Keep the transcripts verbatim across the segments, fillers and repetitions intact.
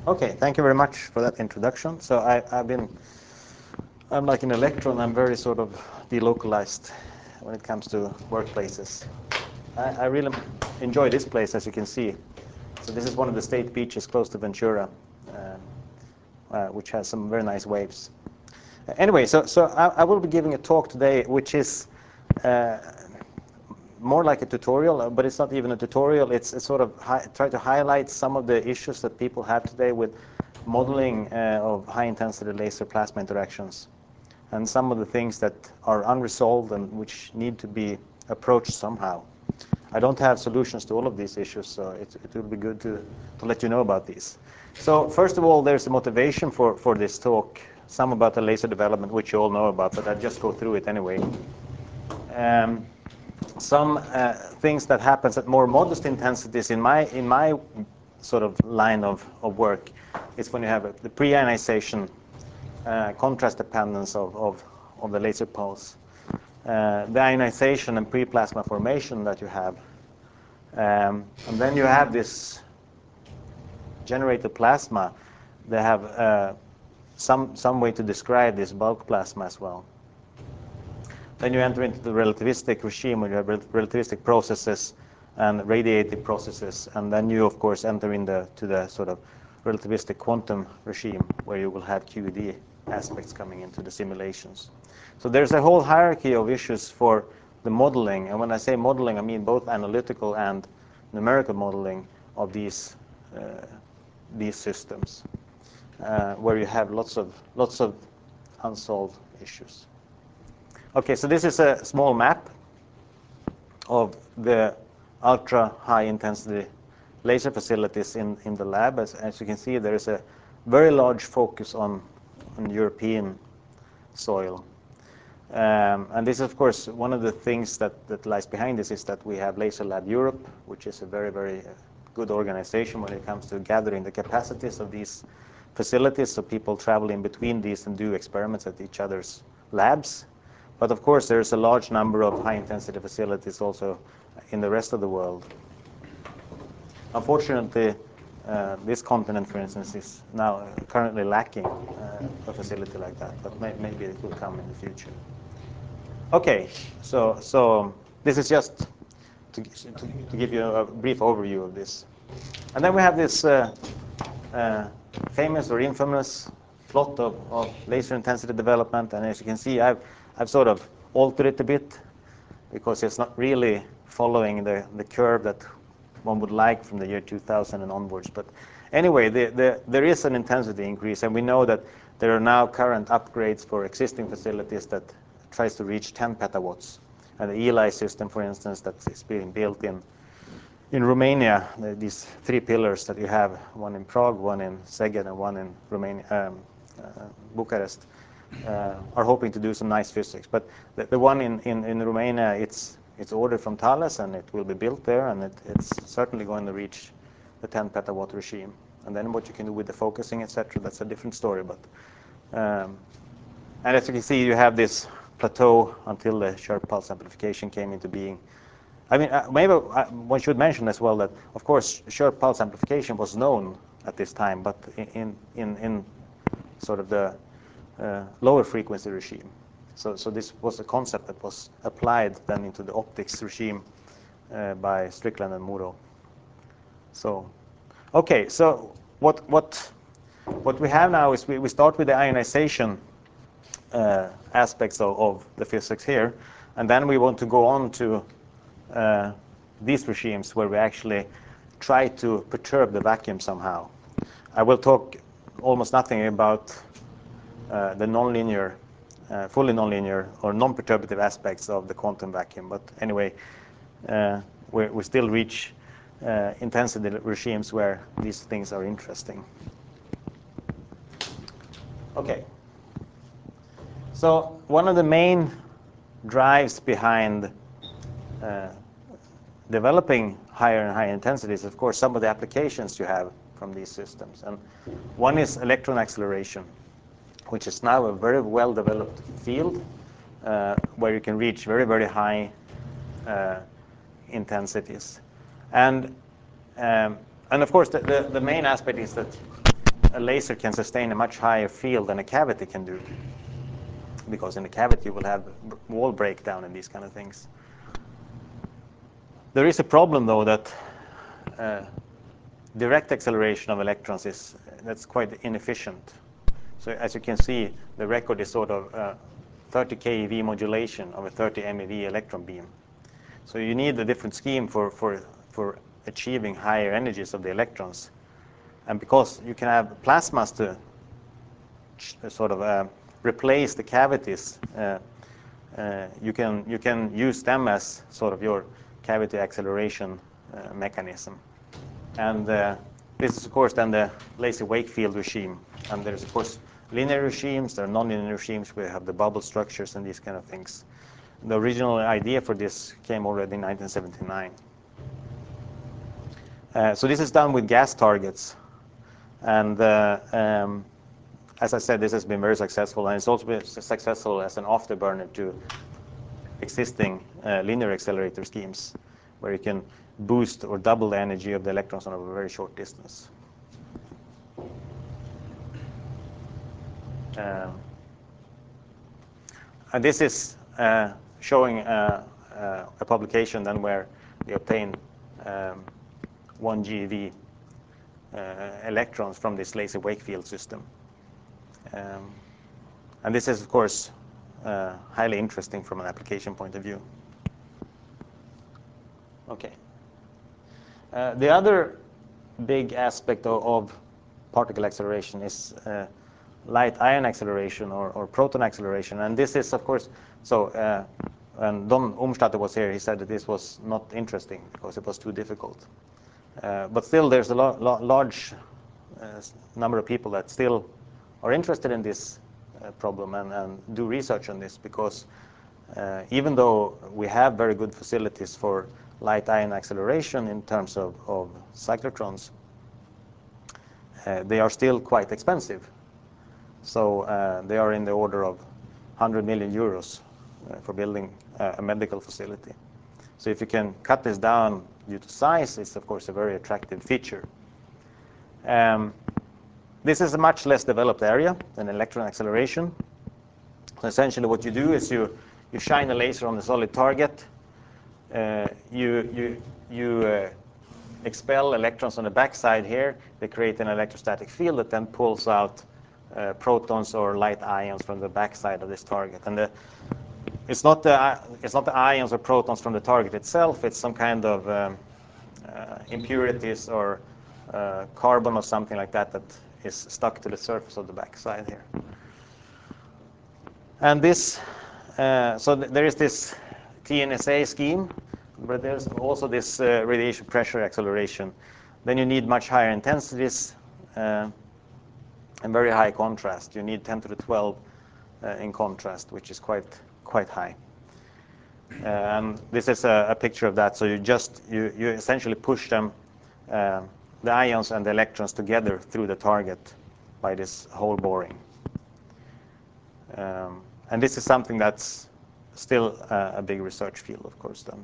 Okay, thank you very much for that introduction. So I, I've been, I'm like an electron, I'm very sort of delocalized when it comes to workplaces. I, I really enjoy this place, as you can see. So this is one of the state beaches close to Ventura, uh, uh, which has some very nice waves. Uh, anyway, so, so I, I will be giving a talk today, which is uh, more like a tutorial, but it's not even a tutorial. It's, it's sort of hi try to highlight some of the issues that people have today with modeling uh, of high-intensity laser plasma interactions, and some of the things that are unresolved and which need to be approached somehow. I don't have solutions to all of these issues, so it, it will be good to, to let you know about these. So first of all, there's a motivation for, for this talk, some about the laser development, which you all know about, but I'll just go through it anyway. Um, some uh, things that happens at more modest intensities in my in my sort of line of, of work is when you have a, the pre-ionization uh, contrast dependence of, of, of the laser pulse. Uh, the ionization and pre-plasma formation that you have. Um, and then you have this generated plasma. They have uh, some, some way to describe this bulk plasma as well. Then you enter into the relativistic regime where you have rel relativistic processes and radiative processes. And then you, of course, enter into the, the sort of relativistic quantum regime where you will have Q E D aspects coming into the simulations. So there's a whole hierarchy of issues for the modeling. And when I say modeling, I mean both analytical and numerical modeling of these, uh, these systems, uh, where you have lots of, lots of unsolved issues. Okay, so this is a small map of the ultra high intensity laser facilities in, in the lab. As, as you can see, there is a very large focus on, on European soil. Um, and this, of course, one of the things that, that lies behind this is that we have Laser Lab Europe, which is a very, very good organization when it comes to gathering the capacities of these facilities, so people travel in between these and do experiments at each other's labs. But of course, there's a large number of high-intensity facilities also in the rest of the world. Unfortunately, uh, this continent, for instance, is now currently lacking uh, a facility like that, but may maybe it will come in the future. Okay, so so this is just to, to, to give you a brief overview of this. And then we have this uh, uh, famous or infamous plot of, of laser intensity development. And as you can see, I've, I've sort of altered it a bit because it's not really following the, the curve that one would like from the year two thousand and onwards. But anyway, the, the, there is an intensity increase, and we know that there are now current upgrades for existing facilities that tries to reach ten petawatts. And the E L I system, for instance, that is being built in in Romania, the, these three pillars that you have, one in Prague, one in Szeged, and one in Romania, um, uh, Bucharest, uh, are hoping to do some nice physics. But the, the one in, in, in Romania, it's, it's ordered from Thales, and it will be built there, and it, it's certainly going to reach the ten petawatt regime. And then what you can do with the focusing, et cetera, that's a different story. But um, and as you can see, you have this plateau until the sharp pulse amplification came into being. I mean, uh, maybe uh, one should mention as well that, of course, short pulse amplification was known at this time, but in in in sort of the uh, lower frequency regime. So, so this was a concept that was applied then into the optics regime uh, by Strickland and Muro. So, okay. So what what what we have now is we, we start with the ionization uh, aspects of, of the physics here, and then we want to go on to Uh, these regimes where we actually try to perturb the vacuum somehow. I will talk almost nothing about uh, the nonlinear, uh, fully nonlinear or non-perturbative aspects of the quantum vacuum. But anyway, uh, we, we still reach uh, intensity regimes where these things are interesting. Okay. So one of the main drives behind uh, developing higher and higher intensities, of course, some of the applications you have from these systems. And one is electron acceleration, which is now a very well-developed field uh, where you can reach very, very high uh, intensities. And, um, and of course, the, the, the main aspect is that a laser can sustain a much higher field than a cavity can do, because in a cavity you will have wall breakdown and these kind of things. There is a problem, though, that uh, direct acceleration of electrons is that's quite inefficient. So as you can see, the record is sort of uh, thirty keV modulation of a thirty MeV electron beam. So you need a different scheme for, for, for achieving higher energies of the electrons. And because you can have plasmas to sort of uh, replace the cavities, uh, uh, you can you can use them as sort of your cavity acceleration uh, mechanism. And uh, this is, of course, then the laser wake field regime. And there's, of course, linear regimes. There are nonlinear regimes where you have the bubble structures and these kind of things. The original idea for this came already in nineteen seventy-nine. Uh, so this is done with gas targets. And uh, um, as I said, this has been very successful, and it's also been successful as an afterburner to existing uh, linear accelerator schemes, where you can boost or double the energy of the electrons on a very short distance. Um, and this is uh, showing uh, uh, a publication then where they obtained um, one GeV uh, electrons from this laser wake field system. Um, and this is, of course, uh, highly interesting from an application point of view. Okay. Uh, the other big aspect of, of particle acceleration is uh, light ion acceleration or, or proton acceleration. And this is, of course, so uh, when Don Umstattd was here, he said that this was not interesting because it was too difficult. Uh, but still, there's a lo lo large uh, number of people that still are interested in this uh, problem and, and do research on this, because uh, even though we have very good facilities for light ion acceleration in terms of, of cyclotrons, uh, they are still quite expensive. So uh, they are in the order of one hundred million euros uh, for building uh, a medical facility. So if you can cut this down due to size, it's of course a very attractive feature. Um, this is a much less developed area than electron acceleration. So essentially what you do is you, you shine a laser on a solid target. Uh, you you, you uh, expel electrons on the backside here. They create an electrostatic field that then pulls out uh, protons or light ions from the backside of this target. And the, it's not the it's not the ions or protons from the target itself. It's some kind of um, uh, impurities or uh, carbon or something like that that is stuck to the surface of the backside here. And this, uh, so th there is this T N S A scheme, but there's also this uh, radiation pressure acceleration. Then you need much higher intensities uh, and very high contrast. You need ten to the twelve uh, in contrast, which is quite quite high. And this is a, a picture of that. So you just you you essentially push them, uh, the ions and the electrons together through the target by this hole boring. Um, and this is something that's still uh, a big research field, of course, then.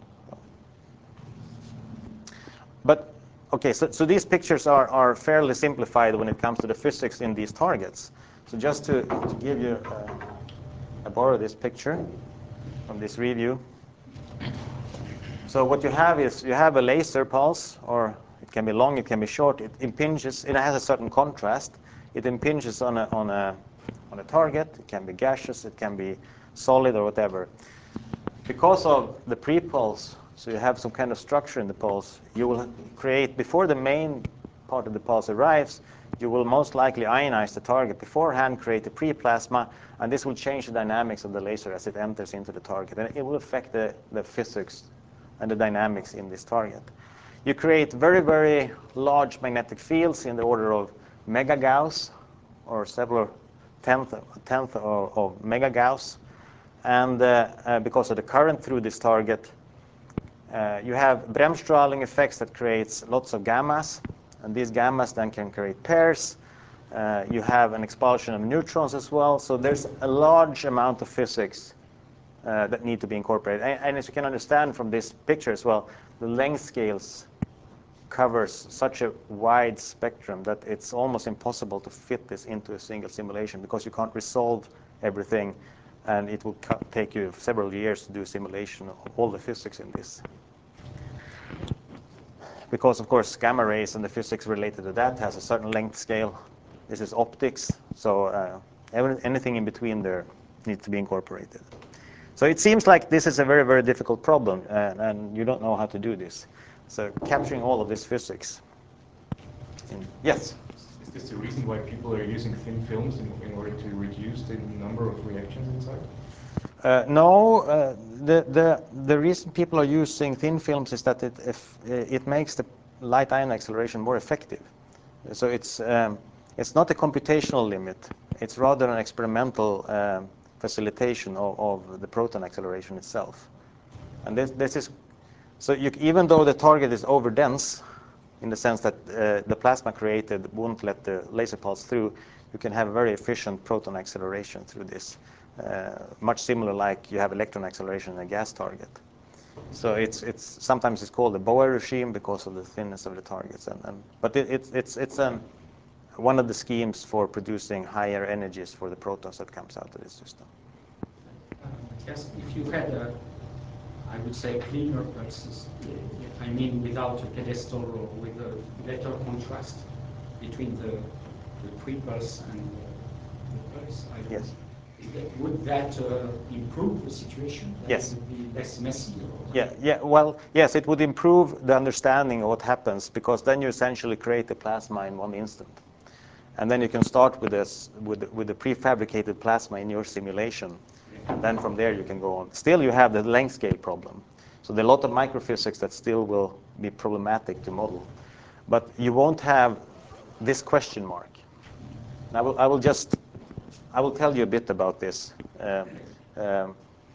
But, okay, so, so these pictures are, are fairly simplified when it comes to the physics in these targets. So just to, to give you, uh, I borrow this picture from this review. So what you have is, you have a laser pulse, or it can be long, it can be short. It impinges, it has a certain contrast. It impinges on a, on a, on a target. It can be gaseous, it can be solid or whatever. Because of the pre-pulse, so you have some kind of structure in the pulse, you will create, before the main part of the pulse arrives, you will most likely ionize the target beforehand, create a pre-plasma, and this will change the dynamics of the laser as it enters into the target. And it will affect the, the physics and the dynamics in this target. You create very, very large magnetic fields in the order of mega-Gauss, or several tenth, tenth of, of mega-Gauss. And uh, uh, because of the current through this target, uh, you have Bremsstrahlung effects that creates lots of gammas, and these gammas then can create pairs. Uh, you have an expulsion of neutrons as well, so there's a large amount of physics uh, that need to be incorporated. And, and as you can understand from this picture as well, the length scales covers such a wide spectrum that it's almost impossible to fit this into a single simulation because you can't resolve everything, and it will take you several years to do simulation of all the physics in this. Because, of course, gamma rays and the physics related to that has a certain length scale. This is optics, so uh, every, anything in between there needs to be incorporated. So it seems like this is a very, very difficult problem, and, and you don't know how to do this. So capturing all of this physics. In, yes? Is this the reason why people are using thin films in, in order to reduce the number of reactions inside? Uh, no, uh, the, the, the reason people are using thin films is that it, if, it makes the light ion acceleration more effective. So it's, um, it's not a computational limit. It's rather an experimental um, facilitation of, of the proton acceleration itself. And this, this is, so you, even though the target is overdense, in the sense that uh, the plasma created won't let the laser pulse through, you can have very efficient proton acceleration through this. Uh, much similar like you have electron acceleration in a gas target. So it's, it's sometimes it's called the Bohr regime because of the thinness of the targets. And, and, but it, it's, it's, it's um, one of the schemes for producing higher energies for the protons that comes out of this system. Uh, yes, if you had a, I would say, cleaner pulses, I mean without a pedestal or with a better contrast between the, the pre-pulse and the, the pulse. I don't Yes. That, would that uh, improve the situation? That Yes. it would be less messy? Or Yeah, yeah. Well, yes, it would improve the understanding of what happens because then you essentially create the plasma in one instant, and then you can start with this with with the prefabricated plasma in your simulation, and then from there you can go on. Still, you have the length scale problem, so there are a lot of microphysics that still will be problematic to model, but you won't have this question mark. And I will I will just I will tell you a bit about this. Um, um,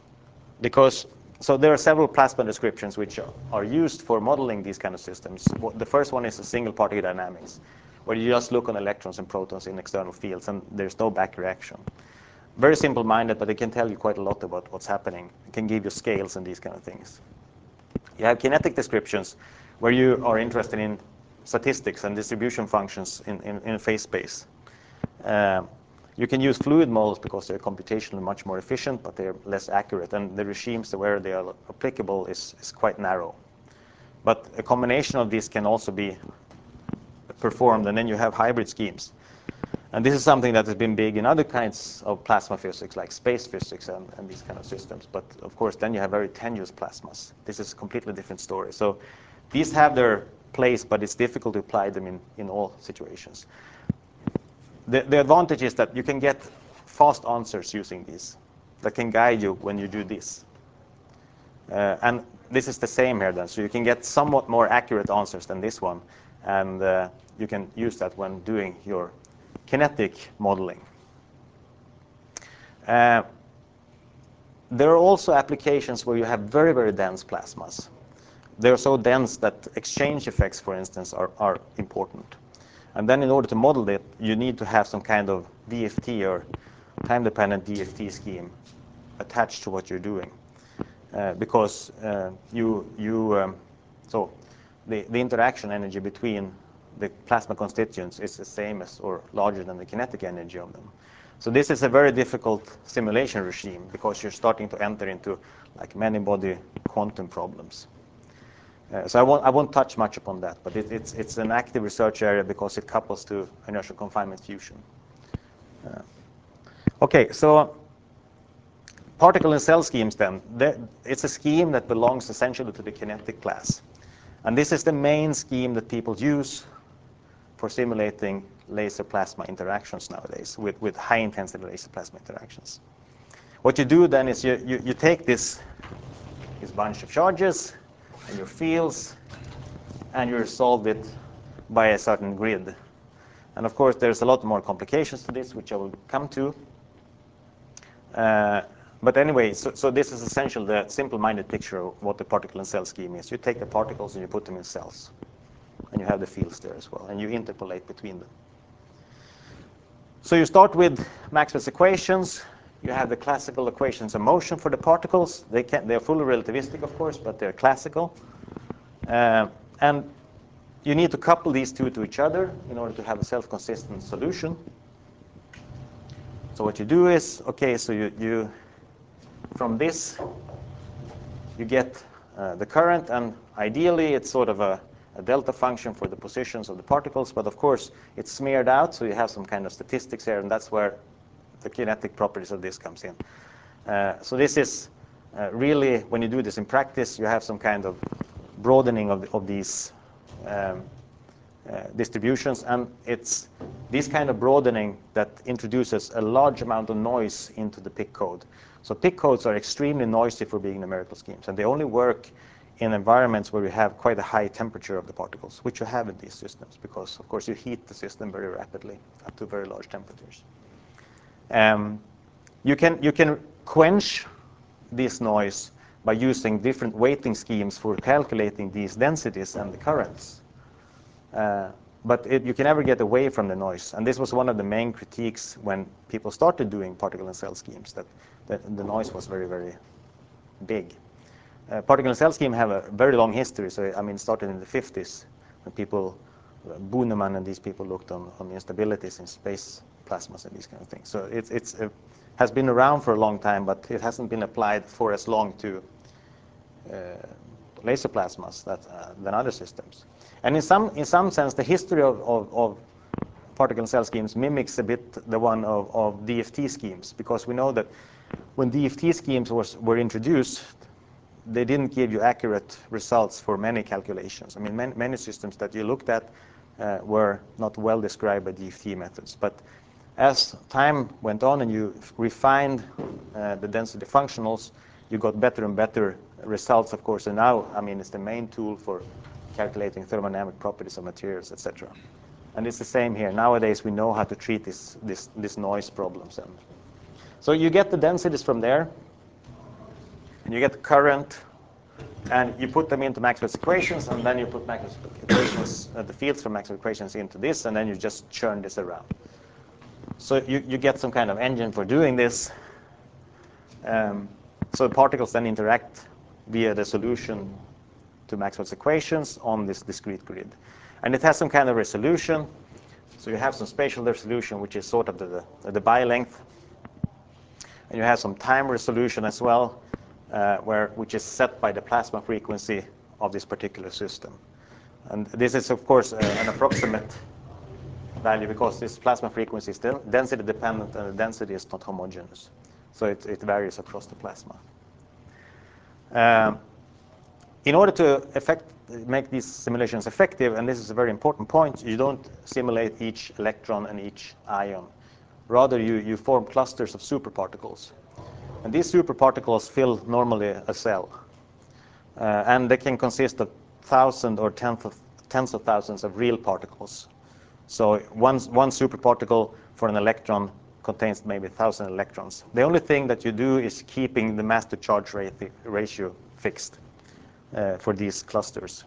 because so there are several plasma descriptions which are used for modeling these kind of systems. The first one is a single particle dynamics, where you just look on electrons and protons in external fields, and there's no back reaction. Very simple-minded, but it can tell you quite a lot about what's happening. It can give you scales and these kind of things. You have kinetic descriptions, where you are interested in statistics and distribution functions in, in, in phase space. Um, You can use fluid models because they're computationally much more efficient, but they're less accurate. And the regimes where they are applicable is, is quite narrow. But a combination of these can also be performed, and then you have hybrid schemes. And this is something that has been big in other kinds of plasma physics, like space physics and, and these kind of systems. But of course, then you have very tenuous plasmas. This is a completely different story. So these have their place, but it's difficult to apply them in, in all situations. The, the advantage is that you can get fast answers using these that can guide you when you do this. Uh, and this is the same here then. So you can get somewhat more accurate answers than this one. And uh, you can use that when doing your kinetic modeling. Uh, there are also applications where you have very, very dense plasmas. They're so dense that exchange effects, for instance, are, are important. And then in order to model it, you need to have some kind of D F T or time-dependent D F T scheme attached to what you're doing. Uh, because uh, you, you um, so the, the interaction energy between the plasma constituents is the same as or larger than the kinetic energy of them. So this is a very difficult simulation regime because you're starting to enter into like many-body quantum problems. Uh, so I won't, I won't touch much upon that, but it, it's, it's an active research area because it couples to inertial confinement fusion. Uh, okay, so particle and cell schemes then. It's a scheme that belongs essentially to the kinetic class. And this is the main scheme that people use for simulating laser plasma interactions nowadays with, with high-intensity laser plasma interactions. What you do then is you, you, you take this, this bunch of charges and your fields, and you resolve it by a certain grid. And of course, there's a lot more complications to this, which I will come to. Uh, but anyway, so, so this is essentially the simple-minded picture of what the particle and cell scheme is. You take the particles and you put them in cells. And you have the fields there as well. And you interpolate between them. So you start with Maxwell's equations. You have the classical equations of motion for the particles. They can, they're fully relativistic, of course, but they're classical. Uh, and you need to couple these two to each other in order to have a self-consistent solution. So what you do is, okay, so you, you from this, you get uh, the current, and ideally it's sort of a, a delta function for the positions of the particles, but of course it's smeared out, so you have some kind of statistics here, and that's where the kinetic properties of this comes in. Uh, so this is uh, really, when you do this in practice, you have some kind of broadening of, of these um, uh, distributions, and it's this kind of broadening that introduces a large amount of noise into the P I C code. So P I C codes are extremely noisy for being numerical schemes, and they only work in environments where you have quite a high temperature of the particles, which you have in these systems, because of course you heat the system very rapidly up to very large temperatures. Um, you can you can quench this noise by using different weighting schemes for calculating these densities and the currents. Uh, but it, you can never get away from the noise. And this was one of the main critiques when people started doing particle and cell schemes, that, that the noise was very, very big. Uh, particle and cell scheme have a very long history. So, I mean, it started in the fifties when people, uh, Bunemann and these people looked on, on the instabilities in space plasmas and these kind of things. So it's, it's, it has been around for a long time, but it hasn't been applied for as long to uh, laser plasmas that, uh, than other systems. And in some, in some sense, the history of, of, of particle and cell schemes mimics a bit the one of, of D F T schemes, because we know that when D F T schemes was, were introduced, they didn't give you accurate results for many calculations. I mean, many, many systems that you looked at uh, were not well described by D F T methods. But as time went on and you refined uh, the density functionals, you got better and better results, of course. And now, I mean, it's the main tool for calculating thermodynamic properties of materials, et cetera. And it's the same here. Nowadays, we know how to treat this, this, this noise problems. And so you get the densities from there, and you get the current, and you put them into Maxwell's equations, and then you put Maxwell's equations, uh, the fields from Maxwell's equations into this, and then you just churn this around. So you, you get some kind of engine for doing this. Um, so particles then interact via the solution to Maxwell's equations on this discrete grid. And it has some kind of resolution. So you have some spatial resolution, which is sort of the, the, the bi length. And you have some time resolution as well, uh, where, which is set by the plasma frequency of this particular system. And this is, of course, uh, an approximate value, because this plasma frequency is density dependent, and the density is not homogeneous. So it, it varies across the plasma. Um, in order to effect, make these simulations effective, and this is a very important point, you don't simulate each electron and each ion. Rather, you, you form clusters of superparticles. And these superparticles fill normally a cell. Uh, and they can consist of thousands or tens of, tens of thousands of real particles. So one, one superparticle for an electron contains maybe one thousand electrons. The only thing that you do is keeping the mass-to-charge ratio fixed uh, for these clusters.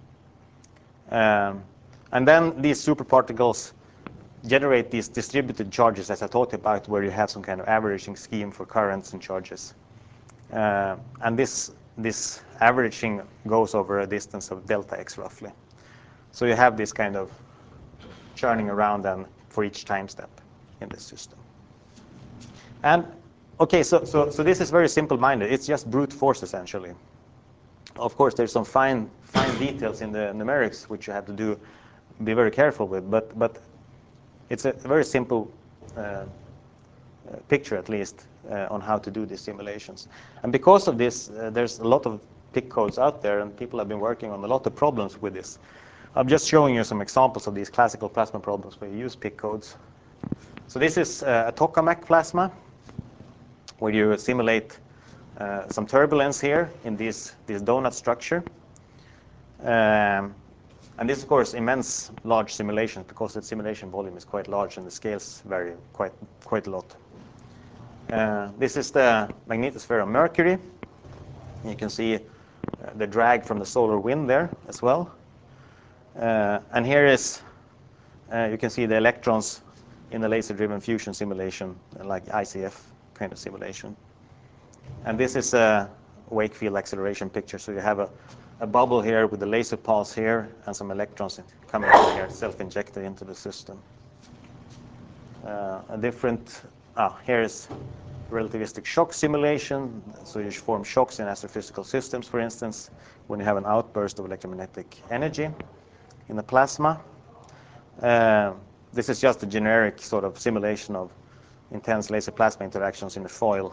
Um, and then these superparticles generate these distributed charges, as I talked about, where you have some kind of averaging scheme for currents and charges. Uh, and this, this averaging goes over a distance of delta x, roughly. So you have this kind of churning around then for each time step in this system. And okay, so, so, so this is very simple-minded. It's just brute force, essentially. Of course, there's some fine, fine details in the numerics which you have to do, be very careful with, but, but it's a very simple uh, uh, picture, at least, uh, on how to do these simulations. And because of this, uh, there's a lot of P I C codes out there, and people have been working on a lot of problems with this. I'm just showing you some examples of these classical plasma problems where you use P I C codes. So this is uh, a tokamak plasma, where you simulate uh, some turbulence here in this, this donut structure. Um, and this, of course, immense large simulations, because the simulation volume is quite large and the scales vary quite, quite a lot. Uh, this is the magnetosphere of Mercury. You can see uh, the drag from the solar wind there as well. Uh, and here is, uh, you can see the electrons in the laser-driven fusion simulation, like I C F kind of simulation. And this is a wake field acceleration picture. So you have a, a bubble here with a laser pulse here and some electrons coming in here, self-injected into the system. Uh, a different, ah, here is relativistic shock simulation. So you form shocks in astrophysical systems, for instance, when you have an outburst of electromagnetic energy in the plasma. Uh, this is just a generic sort of simulation of intense laser plasma interactions in the foil.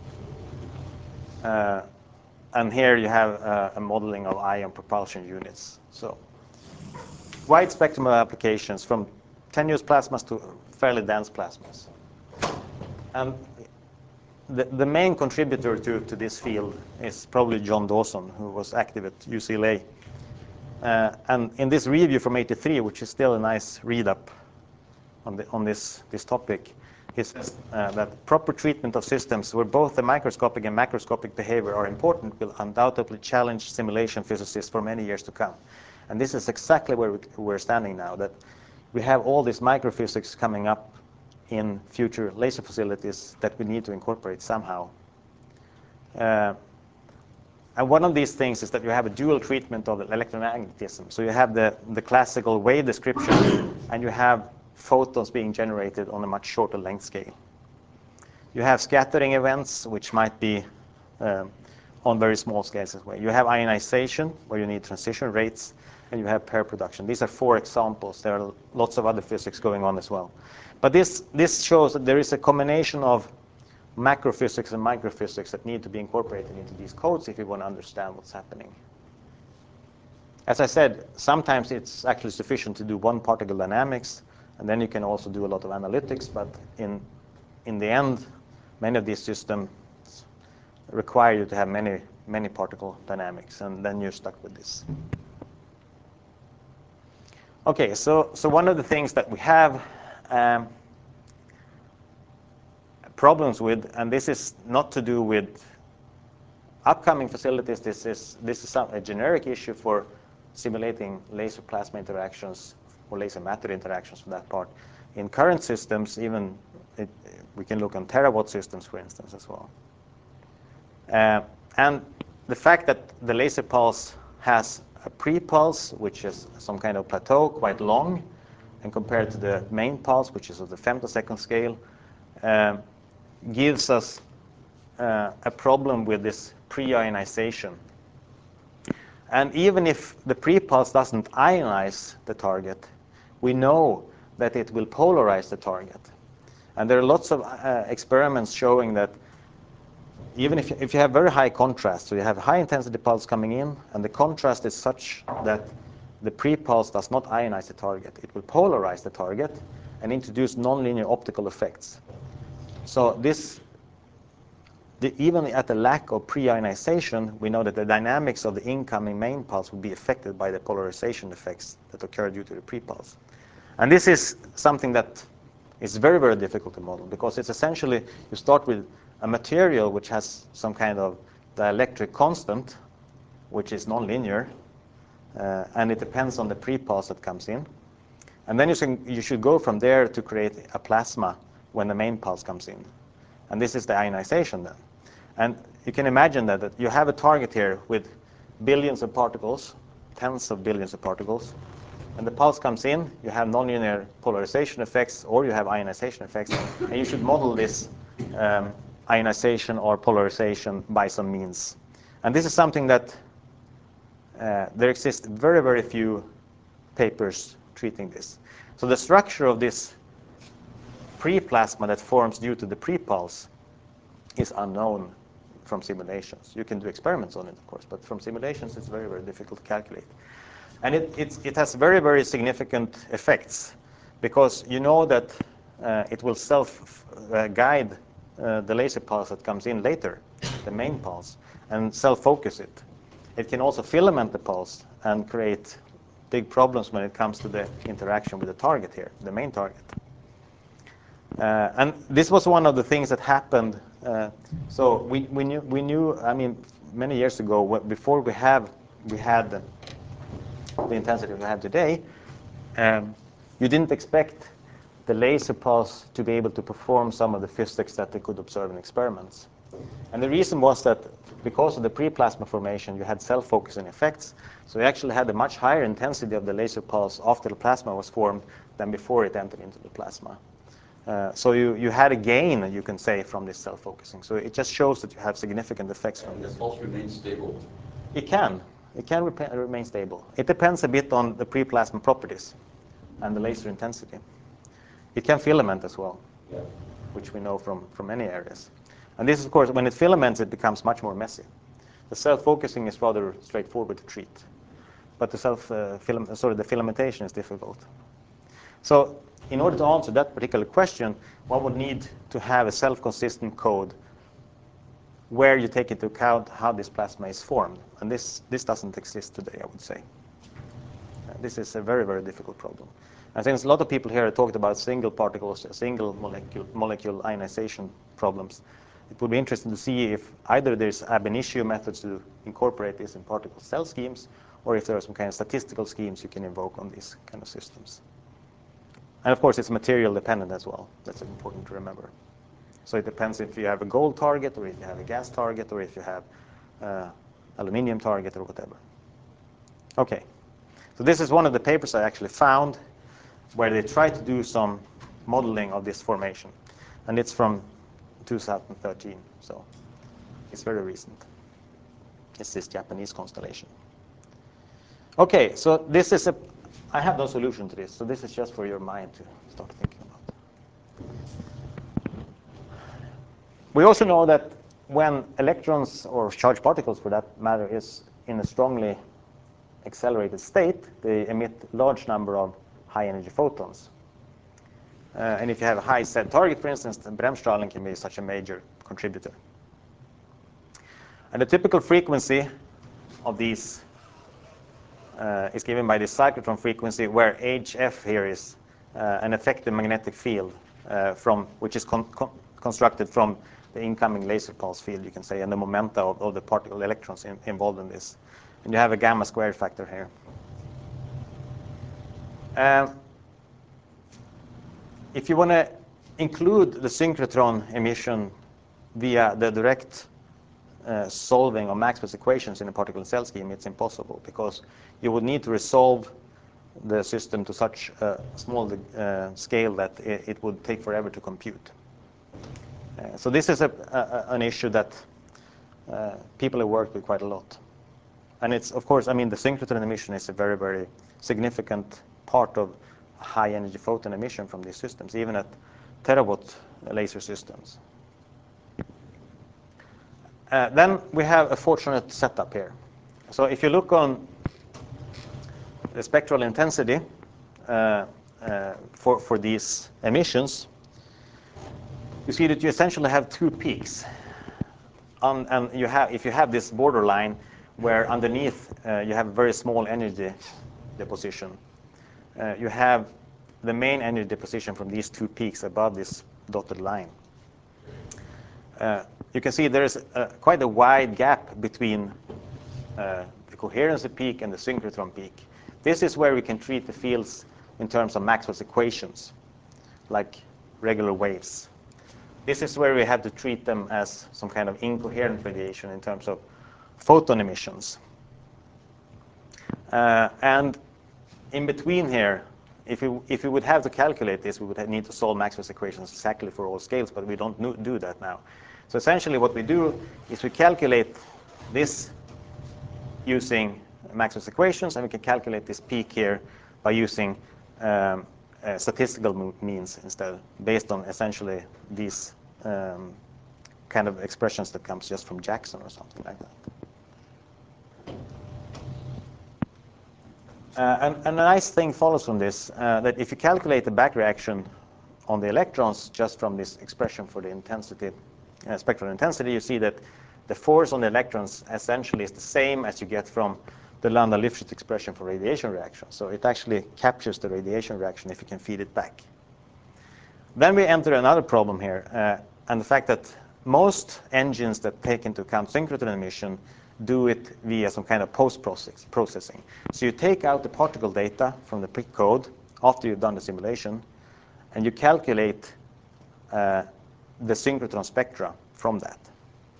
Uh, and here you have uh, a modeling of ion propulsion units. So wide spectrum of applications from tenuous plasmas to fairly dense plasmas. And the, the main contributor to, to this field is probably John Dawson, who was active at U C L A. Uh, and in this review from eighty-three, which is still a nice read-up on, the, on this, this topic, he says uh, that proper treatment of systems where both the microscopic and macroscopic behavior are important will undoubtedly challenge simulation physicists for many years to come. And this is exactly where we, we're standing now, that we have all this microphysics coming up in future laser facilities that we need to incorporate somehow. Uh, and one of these things is that you have a dual treatment of electromagnetism. So you have the, the classical wave description, and you have photons being generated on a much shorter length scale. You have scattering events, which might be um, on very small scales as well. You have ionization, where you need transition rates, and you have pair production. These are four examples. There are lots of other physics going on as well. But this, this shows that there is a combination of macrophysics and microphysics that need to be incorporated into these codes if you want to understand what's happening. As I said, sometimes it's actually sufficient to do one particle dynamics, and then you can also do a lot of analytics. But in, in the end, many of these systems require you to have many, many particle dynamics, and then you're stuck with this. Okay, so, so one of the things that we have um, problems with, and this is not to do with upcoming facilities, this is, this is some, a generic issue for simulating laser plasma interactions or laser matter interactions for that part. In current systems, even it, we can look on terawatt systems, for instance, as well. Uh, and the fact that the laser pulse has a pre-pulse, which is some kind of plateau, quite long, and compared to the main pulse, which is of the femtosecond scale, uh, gives us uh, a problem with this pre-ionization. And even if the pre-pulse doesn't ionize the target, we know that it will polarize the target. And there are lots of uh, experiments showing that even if you, if you have very high contrast, so you have high intensity pulse coming in, and the contrast is such that the pre-pulse does not ionize the target, it will polarize the target and introduce nonlinear optical effects. So this, the, even at the lack of pre-ionization, we know that the dynamics of the incoming main pulse will be affected by the polarization effects that occur due to the pre-pulse. And this is something that is very, very difficult to model, because it's essentially, you start with a material which has some kind of dielectric constant, which is nonlinear, uh, and it depends on the pre-pulse that comes in. And then you should, you should go from there to create a plasma when the main pulse comes in. And this is the ionization then. And you can imagine that, that you have a target here with billions of particles, tens of billions of particles. When the pulse comes in, you have nonlinear polarization effects, or you have ionization effects. And you should model this um, ionization or polarization by some means. And this is something that uh, there exist very, very few papers treating this. So the structure of this pre-plasma that forms due to the pre-pulse is unknown from simulations. You can do experiments on it, of course, but from simulations it's very, very difficult to calculate. And it, it's, it has very, very significant effects, because you know that uh, it will self-guide uh, uh, the laser pulse that comes in later, the main pulse, and self-focus it. It can also filament the pulse and create big problems when it comes to the interaction with the target here, the main target. Uh, and this was one of the things that happened. Uh, so we, we knew, we knew, I mean, many years ago, before we have we had the, the intensity we have today, um, you didn't expect the laser pulse to be able to perform some of the physics that they could observe in experiments. And the reason was that because of the pre-plasma formation, you had self-focusing effects. So you actually had a much higher intensity of the laser pulse after the plasma was formed than before it entered into the plasma. Uh, so you, you had a gain, you can say, from this self-focusing. So it just shows that you have significant effects from And this. the pulse remains stable. It can. It can rep remain stable. It depends a bit on the pre-plasma properties and the laser intensity. It can filament as well, Yeah. which we know from, from many areas. And this, of course, when it filaments, it becomes much more messy. The self-focusing is rather straightforward to treat, but the self uh, film, sorry, the filamentation is difficult. So, in order to answer that particular question, one would need to have a self-consistent code where you take into account how this plasma is formed, and this this doesn't exist today, I would say. Uh, this is a very very difficult problem. And since a lot of people here talked about single particles, single molecule molecule ionization problems, it would be interesting to see if either there's ab initio methods to incorporate this in particle cell schemes, or if there are some kind of statistical schemes you can invoke on these kind of systems. And of course, it's material dependent as well. That's important to remember. So it depends if you have a gold target, or if you have a gas target, or if you have uh, aluminium target, or whatever. Okay. So this is one of the papers I actually found where they try to do some modeling of this formation. And it's from two thousand thirteen, so it's very recent. It's this Japanese constellation. Okay, so this is a, I have no solution to this, so this is just for your mind to start thinking about. We also know that when electrons, or charged particles for that matter, is in a strongly accelerated state, they emit large number of high energy photons. Uh, and if you have a high Z target, for instance, then Bremsstrahlung can be such a major contributor. And the typical frequency of these uh, is given by this cyclotron frequency, where H F here is uh, an effective magnetic field uh, from which is con con constructed from the incoming laser pulse field, you can say, and the momenta of, of the particle electrons in, involved in this. And you have a gamma squared factor here. Um, if you want to include the synchrotron emission via the direct uh, solving of Maxwell's equations in a particle cell scheme, it's impossible, because you would need to resolve the system to such a small uh, scale that it, it would take forever to compute. Uh, so this is a, a, an issue that uh, people have worked with quite a lot. And it's, of course, I mean, the synchrotron emission is a very, very significant part of high energy photon emission from these systems, even at terawatt laser systems. Uh, then we have a fortunate setup here. So if you look on the spectral intensity uh, uh, for, for these emissions, you see that you essentially have two peaks. Um, and you have, if you have this borderline where underneath uh, you have a very small energy deposition, uh, you have the main energy deposition from these two peaks above this dotted line. Uh, you can see there is a, quite a wide gap between uh, the coherency peak and the synchrotron peak. This is where we can treat the fields in terms of Maxwell's equations, like regular waves. This is where we have to treat them as some kind of incoherent radiation in terms of photon emissions. Uh, and in between here, if we, if we would have to calculate this, we would need to solve Maxwell's equations exactly for all scales, but we don't do that now. So essentially what we do is we calculate this using Maxwell's equations, and we can calculate this peak here by using um, uh, statistical means instead, based on essentially these um, kind of expressions that comes just from Jackson or something like that. Uh, and, and a nice thing follows from this, uh, that if you calculate the back reaction on the electrons just from this expression for the intensity, uh, spectral intensity, you see that the force on the electrons essentially is the same as you get from the Landau-Lifshitz expression for radiation reaction. So it actually captures the radiation reaction if you can feed it back. Then we enter another problem here, uh, and the fact that most engines that take into account synchrotron emission do it via some kind of post-processing. So you take out the particle data from the prick code after you've done the simulation, and you calculate uh, the synchrotron spectra from that.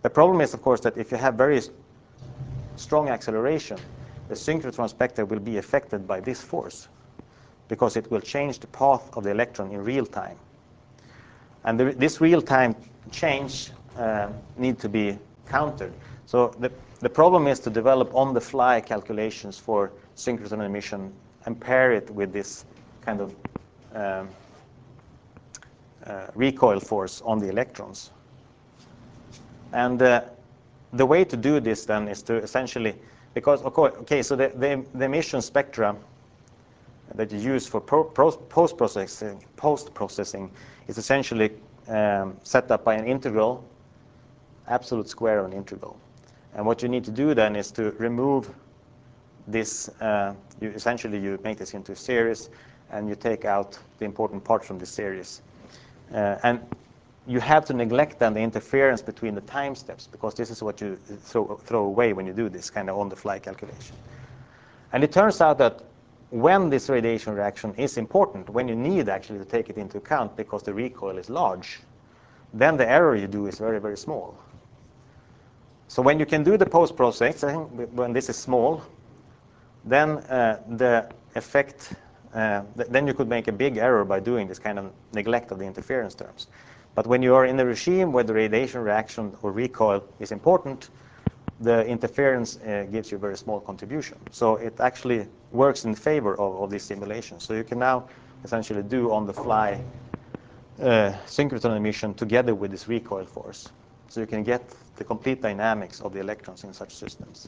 The problem is, of course, that if you have very strong acceleration, the synchrotron spectra will be affected by this force because it will change the path of the electron in real time. And the, this real-time change uh, need to be countered. So the, the problem is to develop on-the-fly calculations for synchrotron emission and pair it with this kind of um, uh, recoil force on the electrons. And uh, the way to do this then is to essentially, because, of course, okay, so the, the, the emission spectra that you use for pro, pro, post-processing, post-processing is essentially um, set up by an integral, absolute square of an integral. And what you need to do then is to remove this, uh, you essentially you make this into a series, and you take out the important parts from the series. Uh, and you have to neglect then the interference between the time steps, because this is what you throw, throw away when you do this kind of on-the-fly calculation. And it turns out that when this radiation reaction is important, when you need actually to take it into account because the recoil is large, then the error you do is very, very small. So when you can do the post-processing, when this is small, then uh, the effect, uh, th then you could make a big error by doing this kind of neglect of the interference terms. But when you are in a regime where the radiation reaction or recoil is important, the interference uh, gives you a very small contribution. So it actually works in favor of, of this simulation. So you can now essentially do on-the-fly uh, synchrotron emission together with this recoil force. So you can get the complete dynamics of the electrons in such systems.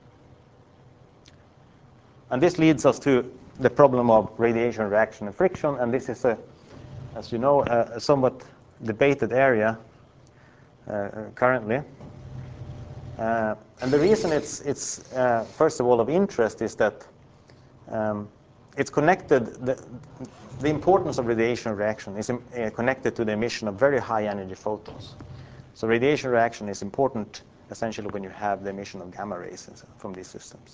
And this leads us to the problem of radiation reaction and friction. And this is, a, as you know, a, a somewhat debated area uh, currently. Uh, and the reason it's, it's uh, first of all, of interest is that um, it's connected, the, the importance of radiation reaction is in, uh, connected to the emission of very high energy photons. So radiation reaction is important essentially when you have the emission of gamma rays from these systems.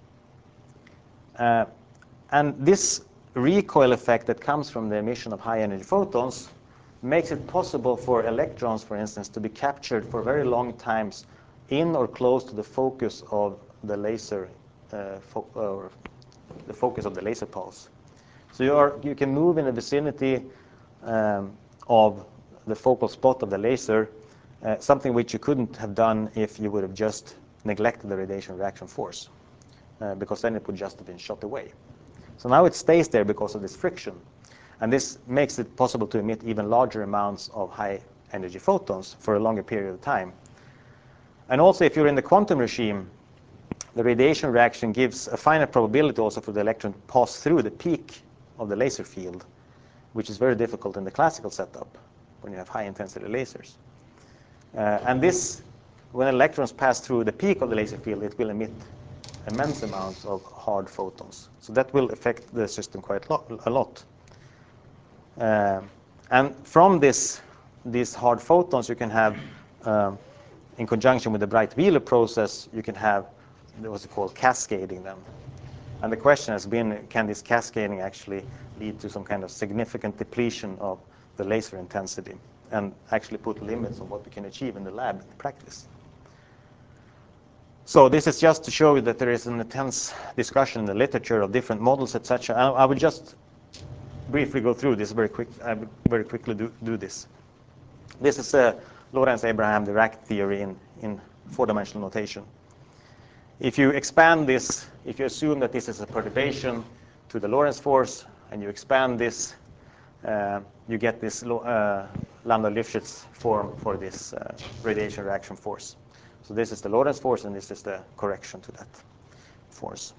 Uh, and this recoil effect that comes from the emission of high energy photons makes it possible for electrons, for instance, to be captured for very long times in or close to the focus of the laser, uh, fo or the focus of the laser pulse. So you, are, you can move in the vicinity um, of the focal spot of the laser, uh, something which you couldn't have done if you would have just neglected the radiation reaction force, uh, because then it would just have been shot away. So now it stays there because of this friction. And this makes it possible to emit even larger amounts of high energy photons for a longer period of time. And also, if you're in the quantum regime, the radiation reaction gives a finite probability also for the electron to pass through the peak of the laser field, which is very difficult in the classical setup when you have high intensity lasers. Uh, and this, when electrons pass through the peak of the laser field, it will emit immense amounts of hard photons. So that will affect the system quite lo a lot. Uh, and from this, these hard photons, you can have, um, in conjunction with the Bright-Wheeler process, you can have what's called cascading them. And the question has been, can this cascading actually lead to some kind of significant depletion of the laser intensity and actually put limits on what we can achieve in the lab in practice? So this is just to show you that there is an intense discussion in the literature of different models, et cetera. I, I will just briefly go through this very quick. I will very quickly do, do this. This is a Lorentz-Abraham Dirac theory in, in four-dimensional notation. If you expand this, if you assume that this is a perturbation to the Lorentz force, and you expand this, uh, you get this uh, Lambda-Lifshitz form for this uh, radiation reaction force. So this is the Lorentz force, and this is the correction to that force.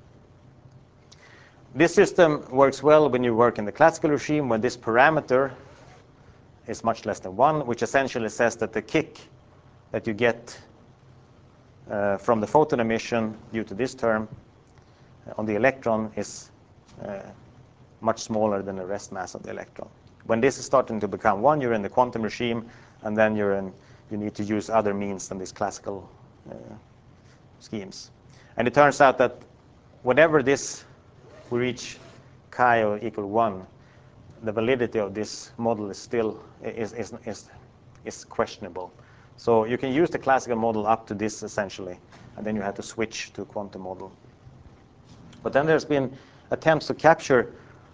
This system works well when you work in the classical regime, when this parameter is much less than one, which essentially says that the kick that you get uh, from the photon emission due to this term uh, on the electron is uh, much smaller than the rest mass of the electron. When this is starting to become one, you're in the quantum regime, and then you're in, you need to use other means than these classical uh, schemes. And it turns out that whenever this we reach chi or equal one, the validity of this model is still is, is, is, is questionable. So you can use the classical model up to this essentially, and then you have to switch to a quantum model. But then there's been attempts to capture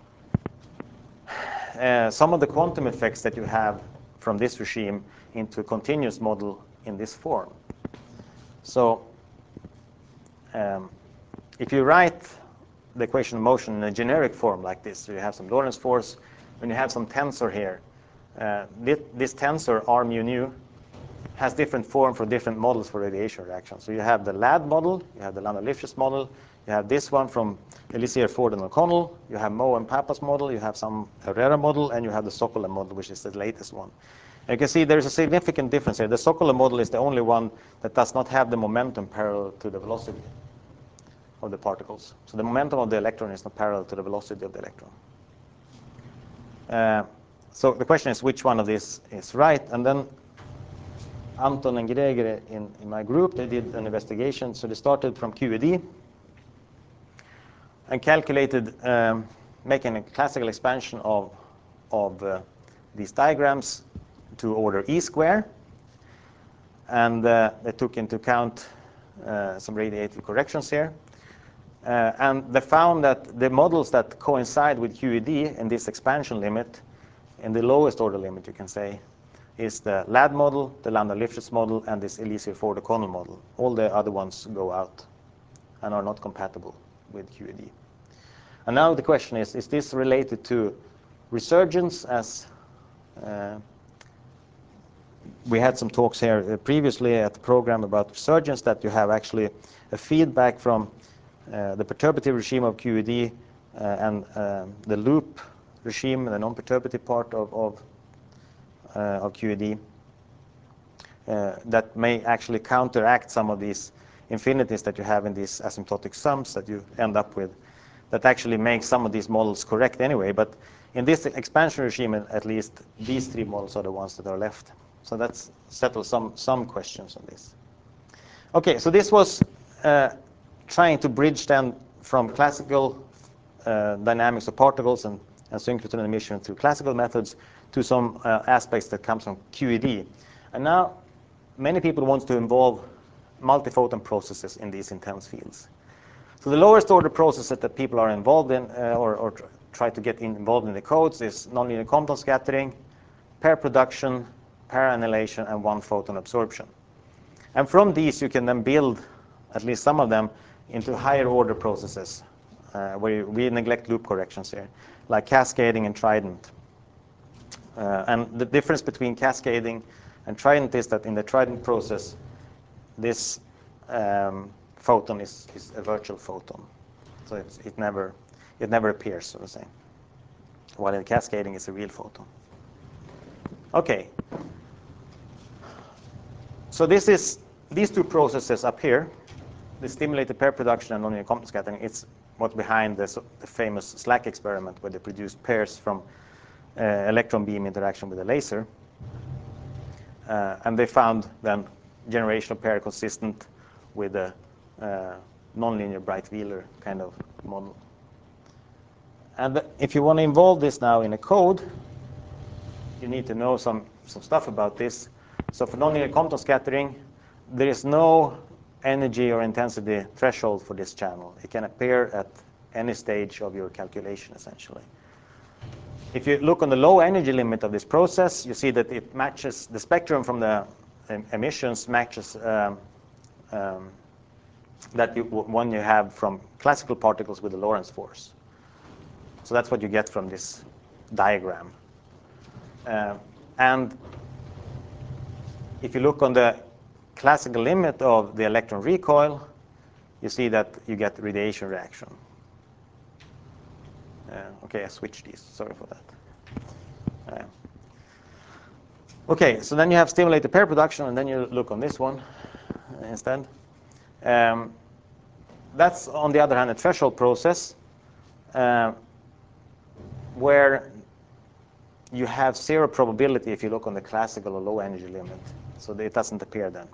uh, some of the quantum effects that you have from this regime into a continuous model in this form. So um, if you write the equation of motion in a generic form like this, so you have some Lorentz force, when you have some tensor here, uh, this, this tensor R mu nu has different form for different models for radiation reaction. So you have the Ladd model, you have the Landau-Lifshitz model, you have this one from Eliezer, Ford, and O'Connell, you have Moe and Pappas model, you have some Herrera model, and you have the Sokolov model, which is the latest one. And you can see there's a significant difference here. The Sokolov model is the only one that does not have the momentum parallel to the velocity of the particles. So the momentum of the electron is not parallel to the velocity of the electron. Uh, so the question is which one of these is right, and then Anton and Greger in, in my group, they did an investigation. So they started from Q E D and calculated, um, making a classical expansion of, of uh, these diagrams to order E square. And uh, they took into account uh, some radiative corrections here. Uh, and they found that the models that coincide with Q E D in this expansion limit, in the lowest order limit, you can say, is the Ladd model, the Landau-Lifshitz model, and this Eliezer, Ford, O'Connell model. All the other ones go out and are not compatible with Q E D. And now the question is, is this related to resurgence, as uh, we had some talks here uh, previously at the program about resurgence, that you have actually a feedback from uh, the perturbative regime of Q E D uh, and uh, the loop regime, the non-perturbative part of, of, uh, of Q E D, uh, that may actually counteract some of these infinities that you have in these asymptotic sums that you end up with, that actually makes some of these models correct anyway. But in this expansion regime, at least, these three models are the ones that are left. So that's settled some, some questions on this. OK, so this was uh, trying to bridge then from classical uh, dynamics of particles and, and synchrotron emission through classical methods to some uh, aspects that comes from Q E D. And now many people want to involve multiphoton processes in these intense fields. So the lowest order processes that people are involved in uh, or, or tr try to get in, involved in the codes is nonlinear Compton scattering, pair production, pair annihilation, and one photon absorption. And from these, you can then build at least some of them into higher order processes uh, where you, we neglect loop corrections here, like cascading and trident. Uh, and the difference between cascading and trident is that in the trident process, this um, photon is, is a virtual photon. So it's, it, never, it never appears, so to say, while in cascading, it's a real photon. OK. So this is these two processes up here, the stimulated pair production and nonlinear Compton scattering. It's what's behind this, the famous SLAC experiment, where they produced pairs from uh, electron beam interaction with a laser. Uh, and they found then generational pair consistent with a uh, nonlinear Bright-Wheeler kind of model. And if you want to involve this now in a code, you need to know some, some stuff about this. So for nonlinear Compton scattering, there is no energy or intensity threshold for this channel. It can appear at any stage of your calculation, essentially. If you look on the low energy limit of this process, you see that it matches the spectrum from the em emissions matches um, um, that you, one you have from classical particles with the Lorentz force. So that's what you get from this diagram. Uh, and if you look on the classical limit of the electron recoil, you see that you get radiation reaction. Uh, OK, I switched these. Sorry for that. Uh, OK, so then you have stimulated pair production, and then you look on this one instead. Um, that's, on the other hand, a threshold process uh, where you have zero probability if you look on the classical or low energy limit. So it doesn't appear then.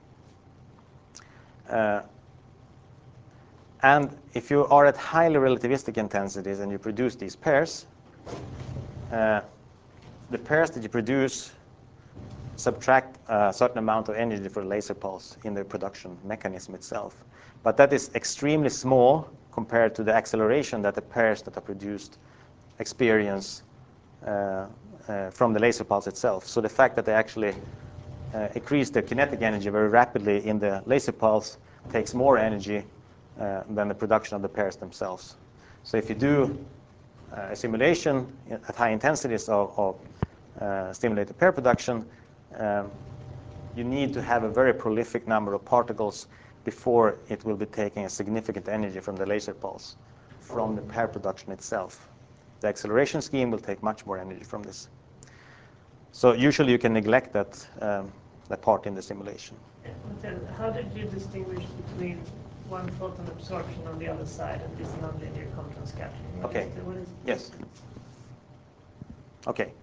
Uh, and if you are at highly relativistic intensities and you produce these pairs, uh, the pairs that you produce subtract a certain amount of energy for the laser pulse in the production mechanism itself. But that is extremely small compared to the acceleration that the pairs that are produced experience uh, uh, from the laser pulse itself. So the fact that they actually uh, increase their kinetic energy very rapidly in the laser pulse takes more energy uh, than the production of the pairs themselves. So if you do uh, a simulation at high intensities of, of uh, stimulated pair production, um, you need to have a very prolific number of particles before it will be taking a significant energy from the laser pulse from the pair production itself. The acceleration scheme will take much more energy from this. So usually you can neglect that, um, that part in the simulation. Then how did you distinguish between one photon absorption on the other side and this nonlinear compton scattering? What Okay. is the, what is Yes. Okay.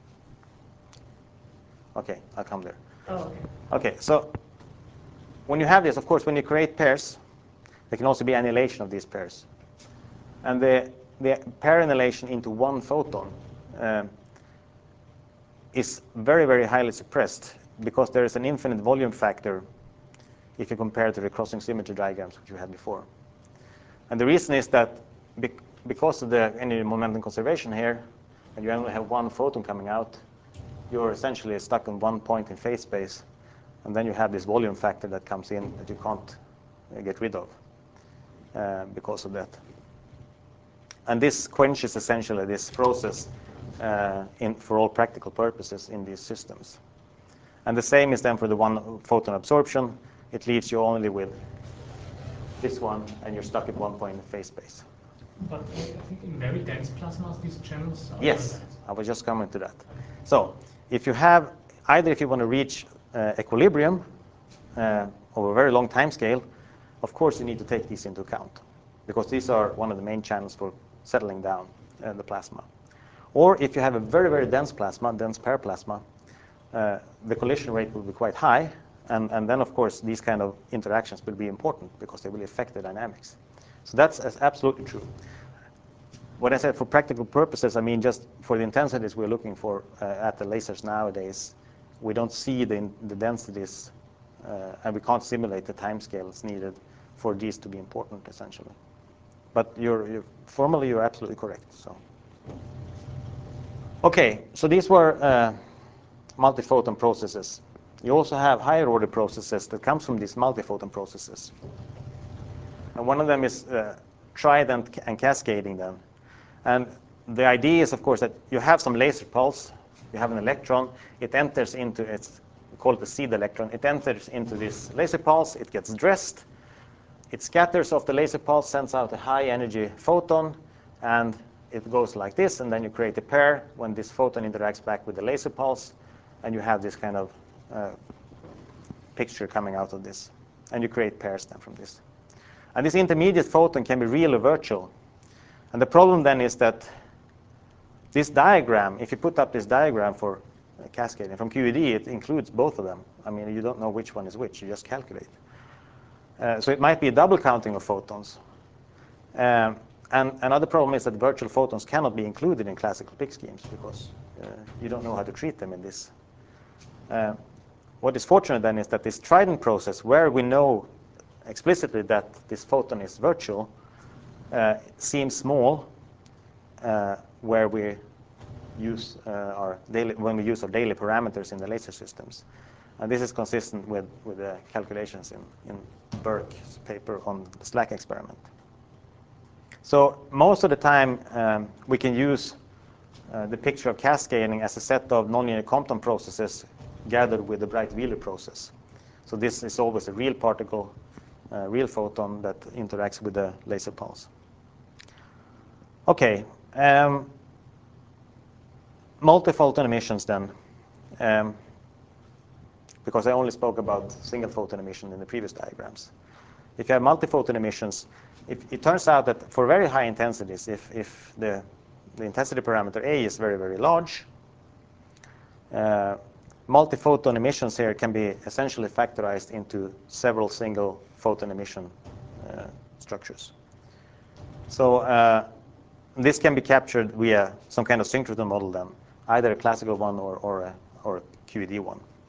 Okay, I'll come there. Oh, okay. Okay, so when you have this, of course, when you create pairs, there can also be annihilation of these pairs. And the, the pair annihilation into one photon um, is very, very highly suppressed because there is an infinite volume factor if you compare to the crossing symmetry diagrams which you had before. And the reason is that bec because of the energy momentum conservation here, and you only have one photon coming out, you're essentially stuck in one point in phase space, and then you have this volume factor that comes in that you can't uh, get rid of uh, because of that. And this quenches essentially this process uh, in, for all practical purposes in these systems. And the same is then for the one photon absorption. It leaves you only with this one, and you're stuck at one point in phase space. But I think in very dense plasmas, these channels are Yes, very dense. I was just coming to that. So if you have, either if you want to reach uh, equilibrium uh, over a very long time scale, of course you need to take these into account, because these are one of the main channels for settling down uh, the plasma. Or if you have a very, very dense plasma, dense pair plasma, uh, the collision rate will be quite high, and, and then of course these kind of interactions will be important because they will affect the dynamics. So that's, that's absolutely true. What I said for practical purposes, I mean just for the intensities we're looking for uh, at the lasers nowadays, we don't see the, the densities uh, and we can't simulate the timescales needed for these to be important essentially. But you're, you're, formally you're absolutely correct. So. Okay, so these were uh, multiphoton processes. You also have higher order processes that comes from these multiphoton processes. And one of them is uh, trident and cascading them. And the idea is, of course, that you have some laser pulse, you have an electron, it enters into, it's called the seed electron, it enters into this laser pulse, it gets dressed, it scatters off the laser pulse, sends out a high energy photon, and it goes like this, and then you create a pair when this photon interacts back with the laser pulse, and you have this kind of uh, picture coming out of this. And you create pairs then from this. And this intermediate photon can be real or virtual. And the problem then is that this diagram, if you put up this diagram for uh, cascading from Q E D, it includes both of them. I mean, you don't know which one is which, you just calculate. Uh, so it might be a double counting of photons. Um, and another problem is that virtual photons cannot be included in classical Pick schemes because uh, you don't know how to treat them in this. Uh, what is fortunate then is that this trident process, where we know explicitly that this photon is virtual, uh, seems small uh, where we use uh, our daily, when we use our daily parameters in the laser systems. And this is consistent with, with the calculations in, in Burke's paper on the SLAC experiment. So most of the time, um, we can use uh, the picture of cascading as a set of nonlinear Compton processes gathered with the Bright-Wheeler process. So this is always a real particle, uh, real photon that interacts with the laser pulse. Okay, um, multi-photon emissions then. Um, because I only spoke about single photon emission in the previous diagrams. If you have multi-photon emissions, if, it turns out that for very high intensities, if, if the, the intensity parameter A is very, very large, uh, multi-photon emissions here can be essentially factorized into several single photon emission uh, structures. So uh, this can be captured via some kind of synchrotron model then, either a classical one or, or, a, or a Q E D one.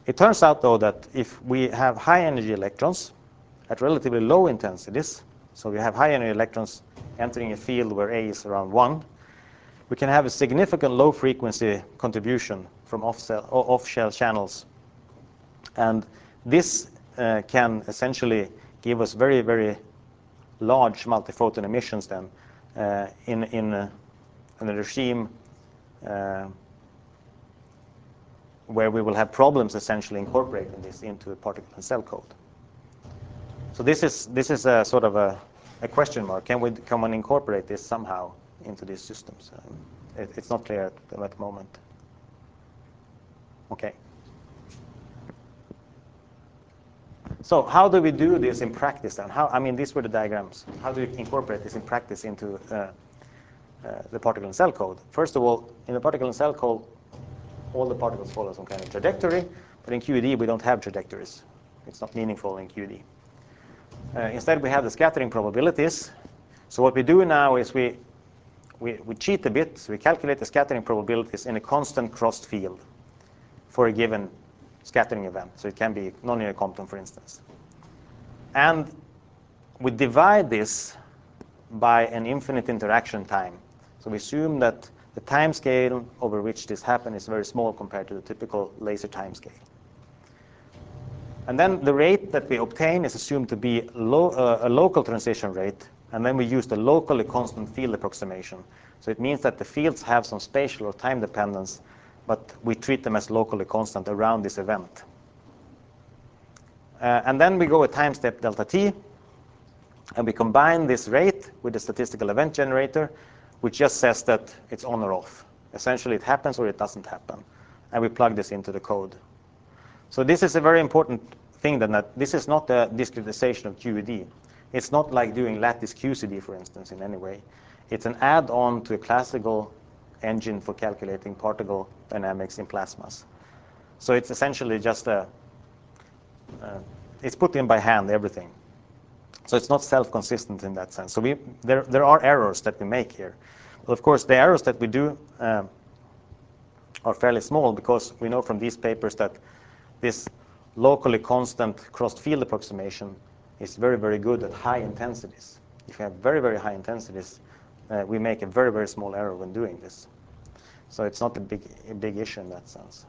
It turns out, though, that if we have high-energy electrons at relatively low intensities, so we have high-energy electrons entering a field where A is around one, we can have a significant low-frequency contribution from off-cell, off-shell channels. And this uh, can essentially give us very, very large multiphoton emissions then uh, in, in, a, in a regime uh, where we will have problems essentially incorporating this into a particle and cell code. So this is, this is a sort of a, a question mark. Can we, can we incorporate this somehow into these systems? Um, it, it's not clear at, at the moment. Okay. So how do we do this in practice then? How, I mean, these were the diagrams. How do we incorporate this in practice into uh, uh, the particle and cell code? First of all, in the particle and cell code, all the particles follow some kind of trajectory, but in Q E D we don't have trajectories. It's not meaningful in Q E D. Uh, instead, we have the scattering probabilities. So what we do now is we, we, we cheat a bit. So we calculate the scattering probabilities in a constant crossed field for a given scattering event. So it can be nonlinear Compton, for instance. And we divide this by an infinite interaction time. So we assume that the time scale over which this happens is very small compared to the typical laser time scale. And then the rate that we obtain is assumed to be low, uh, a local transition rate, and then we use the locally constant field approximation. So it means that the fields have some spatial or time dependence, but we treat them as locally constant around this event. Uh, and then we go a time step delta t, and we combine this rate with the statistical event generator, which just says that it's on or off. Essentially, it happens or it doesn't happen. And we plug this into the code. So this is a very important thing, then, that this is not a discretization of Q E D. It's not like doing lattice Q C D, for instance, in any way. It's an add-on to a classical engine for calculating particle dynamics in plasmas. So it's essentially just a, uh, it's put in by hand, everything. So it's not self-consistent in that sense. So we, there, there are errors that we make here. But of course, the errors that we do um, are fairly small, because we know from these papers that this locally constant crossed field approximation is very, very good at high intensities. If you have very, very high intensities, uh, we make a very, very small error when doing this. So it's not a big, a big issue in that sense.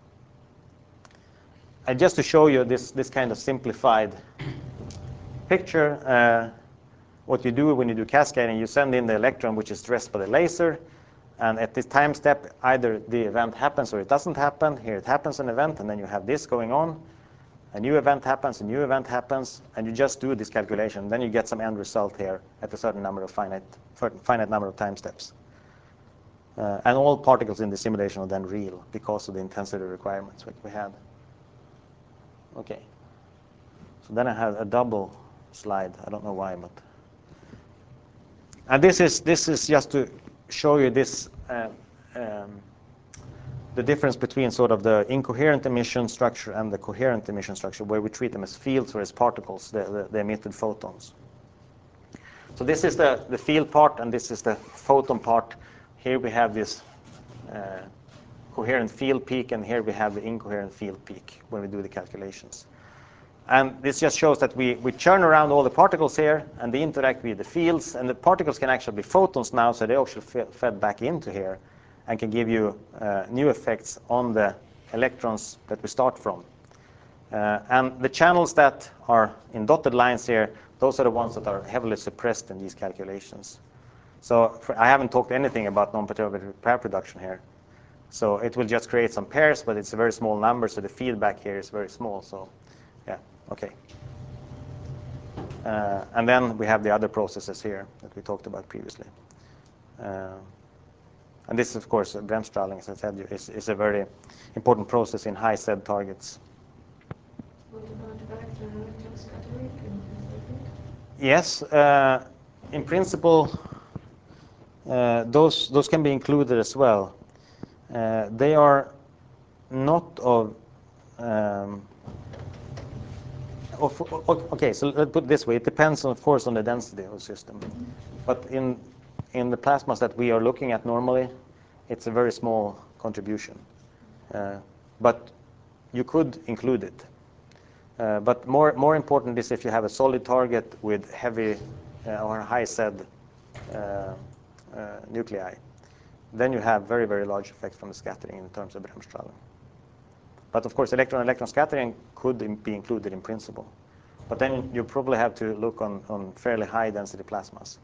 And just to show you this, this kind of simplified picture, uh, what you do when you do cascading, you send in the electron which is dressed by the laser, and at this time step, either the event happens or it doesn't happen. Here it happens an event, and then you have this going on. A new event happens, a new event happens, and you just do this calculation. Then you get some end result here at a certain number of finite, finite number of time steps. Uh, and all particles in the simulation are then real because of the intensity requirements that we had. Okay. So then I have a double slide. I don't know why, but. And this is, this is just to show you this, uh, um, the difference between sort of the incoherent emission structure and the coherent emission structure, where we treat them as fields or as particles, the, the, the emitted photons. So this is the, the field part, and this is the photon part. Here we have this uh, coherent field peak, and here we have the incoherent field peak when we do the calculations. And this just shows that we, we churn around all the particles here, and they interact with the fields. And the particles can actually be photons now, so they actually fed back into here and can give you uh, new effects on the electrons that we start from. Uh, and the channels that are in dotted lines here, those are the ones that are heavily suppressed in these calculations. So for, I haven't talked anything about non-perturbative pair production here. So it will just create some pairs, but it's a very small number, so the feedback here is very small. So yeah, okay. Uh, and then we have the other processes here that we talked about previously. Uh, and this, of course, Bremsstrahlung, as I said, is, is a very important process in high Z targets. What about electron scattering? Yes, uh, in principle, uh, those, those can be included as well. Uh, they are not of um, Okay, so let's put it this way. It depends, of course, on the density of the system. But in, in the plasmas that we are looking at normally, it's a very small contribution. Uh, but you could include it. Uh, but more, more important is if you have a solid target with heavy uh, or high Z uh, uh, nuclei, then you have very, very large effects from the scattering in terms of Bremsstrahlung. But of course, electron-electron scattering could in, be included in principle. But then you probably have to look on, on fairly high density plasmas.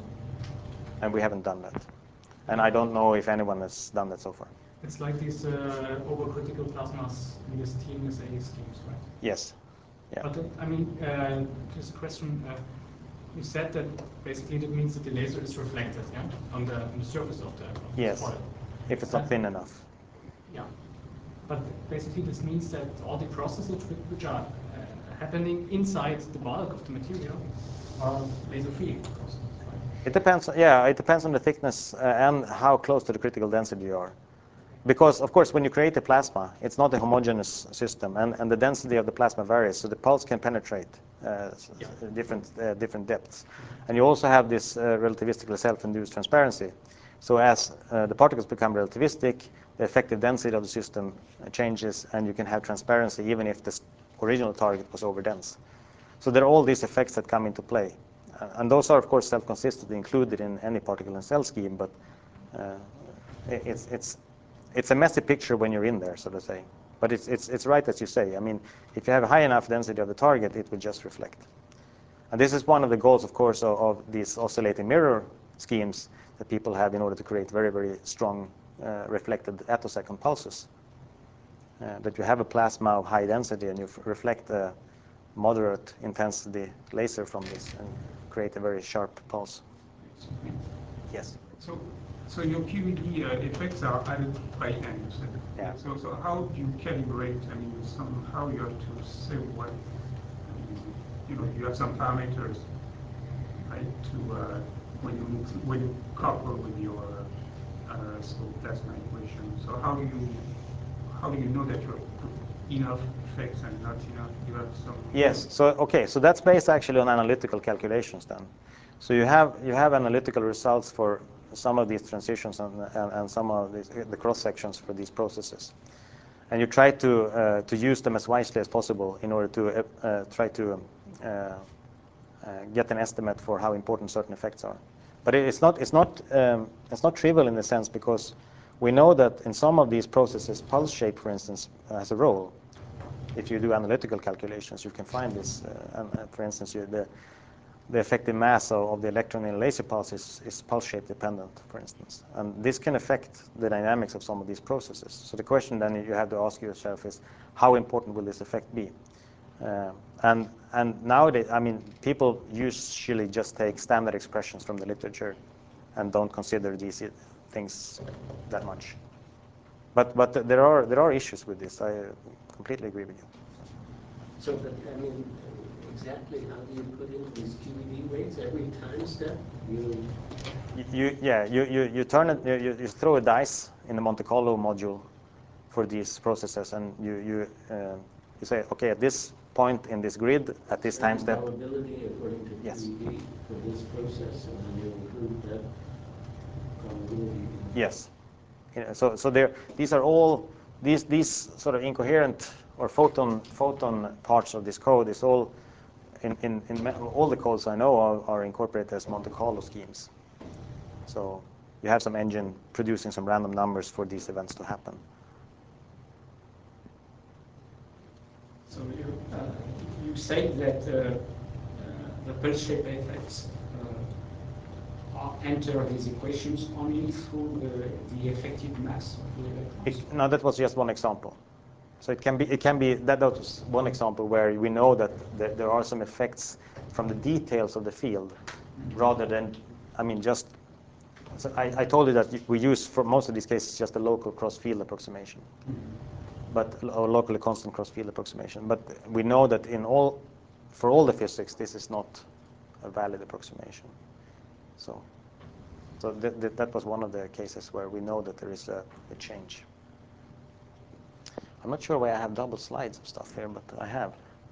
And we haven't done that. And I don't know if anyone has done that so far. It's like these uh, overcritical plasmas in this T M S A schemes, right? Yes. Yeah. But uh, I mean, uh, just a question. Uh, you said that basically that means that the laser is reflected, yeah, on the, on the surface of the, of the Yes. foil. If it's not Uh, thin enough. Yeah. But basically this means that all the processes which are uh, happening inside the bulk of the material are laser-free processes, right? It depends. Yeah, it depends on the thickness uh, and how close to the critical density you are. Because, of course, when you create a plasma, it's not a homogeneous system, and, and the density of the plasma varies, so the pulse can penetrate uh, Yeah. different, uh, different depths. And you also have this uh, relativistically self-induced transparency. So as uh, the particles become relativistic, the effective density of the system uh, changes, and you can have transparency even if the original target was overdense. So there are all these effects that come into play. Uh, and those are, of course, self-consistently included in any particle and cell scheme, but uh, it, it's, it's It's a messy picture when you're in there, so to say. But it's, it's, it's right as you say. I mean, if you have a high enough density of the target, it will just reflect. And this is one of the goals, of course, of, of these oscillating mirror schemes that people have in order to create very, very strong uh, reflected attosecond pulses. Uh, that you have a plasma of high density and you f reflect a moderate intensity laser from this and create a very sharp pulse. Yes? So, so your Q E D uh, effects are added by hand, you said. Yeah. So, so how do you calibrate? I mean, somehow you have to say what, I mean, you know, you have some parameters, right, to uh, when you when you couple with your uh, slope plasma equation. So how do you how do you know that you have enough effects and not enough? You have some. Yes. So okay. So that's based actually on analytical calculations then. So you have you have analytical results for some of these transitions and, and, and some of these, the cross sections for these processes, and you try to uh, to use them as wisely as possible in order to uh, uh, try to um, uh, uh, get an estimate for how important certain effects are. But it's not it's not um, it's not trivial in the sense, because we know that in some of these processes, pulse shape, for instance, has a role. If you do analytical calculations, you can find this. Uh, and, uh, for instance, you, the the effective mass of, of the electron in a laser pulse is, is pulse shape dependent, for instance. And this can affect the dynamics of some of these processes. So the question then you have to ask yourself is, how important will this effect be? Uh, and, and nowadays, I mean, people usually just take standard expressions from the literature and don't consider these things that much. But, but there, are, there are issues with this. I completely agree with you. So, but, I mean, exactly how do you put in these Q E D weights every time step? You, you, you yeah, you, you, you turn it, you, you throw a dice in the Monte Carlo module for these processes, and you, you, uh, you say, okay, at this point in this grid, at this time step. Probability according to Yes. Q E D for this process, and then you include that probability. Yes. Yeah, so so there, these are all, these, these sort of incoherent or photon, photon parts of this code is all, in, in, in all the codes I know are, are incorporated as Monte Carlo schemes. So you have some engine producing some random numbers for these events to happen. So you, uh, you say that uh, uh, the pulse shape effects uh, are, enter these equations only through the, the effective mass of the electrons? It, no, that was just one example. So it can be, it can be that, that was one example where we know that there, there are some effects from the details of the field, rather than, I mean, just, so I, I told you that we use for most of these cases just a local cross-field approximation, but or locally constant cross-field approximation. But we know that in all, for all the physics, this is not a valid approximation. So, so th th that was one of the cases where we know that there is a, a change. I'm not sure why I have double slides of stuff here, but I have.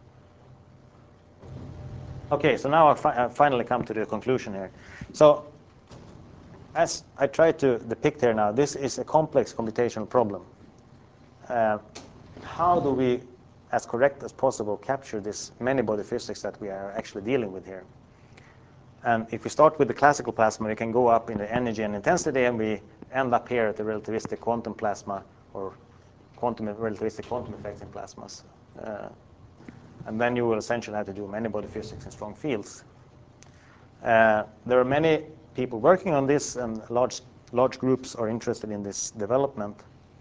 Okay, so now I, fi I finally come to the conclusion here. So as I try to depict here now, this is a complex computational problem. Uh, how do we, as correct as possible, capture this many-body physics that we are actually dealing with here? And if we start with the classical plasma, we can go up in the energy and intensity, and we end up here at the relativistic quantum plasma, or quantum relativistic quantum effects in plasmas. Uh, and then you will essentially have to do many-body physics in strong fields. Uh, there are many people working on this, and large, large groups are interested in this development.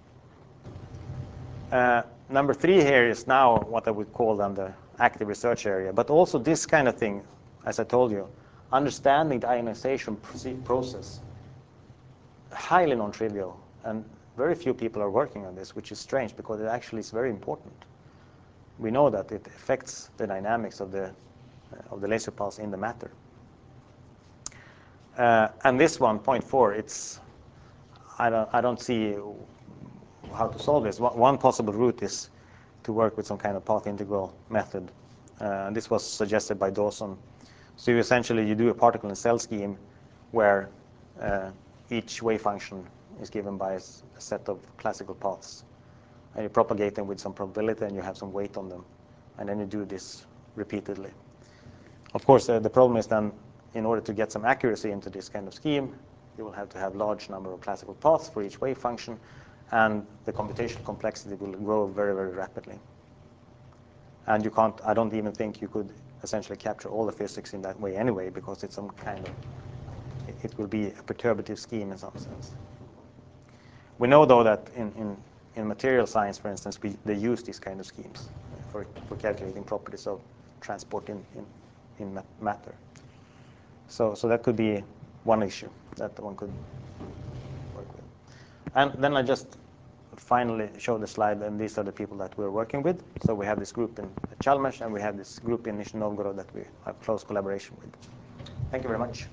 Uh, number three here is now what I would call then the active research area, but also this kind of thing, as I told you, understanding the ionization process, highly non-trivial, and very few people are working on this, which is strange because it actually is very important. We know that it affects the dynamics of the, uh, of the laser pulse in the matter. Uh, and this one, point four, it's, I don't, I don't see how to solve this. One possible route is to work with some kind of path integral method. Uh, this was suggested by Dawson. So you essentially, you do a particle and cell scheme where uh, each wave function is given by a, a set of classical paths. And you propagate them with some probability, and you have some weight on them. And then you do this repeatedly. Of course, uh, the problem is then, in order to get some accuracy into this kind of scheme, you will have to have large number of classical paths for each wave function, and the computational complexity will grow very, very rapidly. And you can't, I don't even think you could essentially capture all the physics in that way anyway, because it's some kind of, it, it will be a perturbative scheme in some sense. We know, though, that in, in, in material science, for instance, we, they use these kind of schemes for, for calculating properties of transport in, in, in matter. So, so that could be one issue that one could work with. And then I just finally show the slide, and these are the people that we're working with. So we have this group in Chalmers, and we have this group in Nizhny Novgorod that we have close collaboration with. Thank you very much.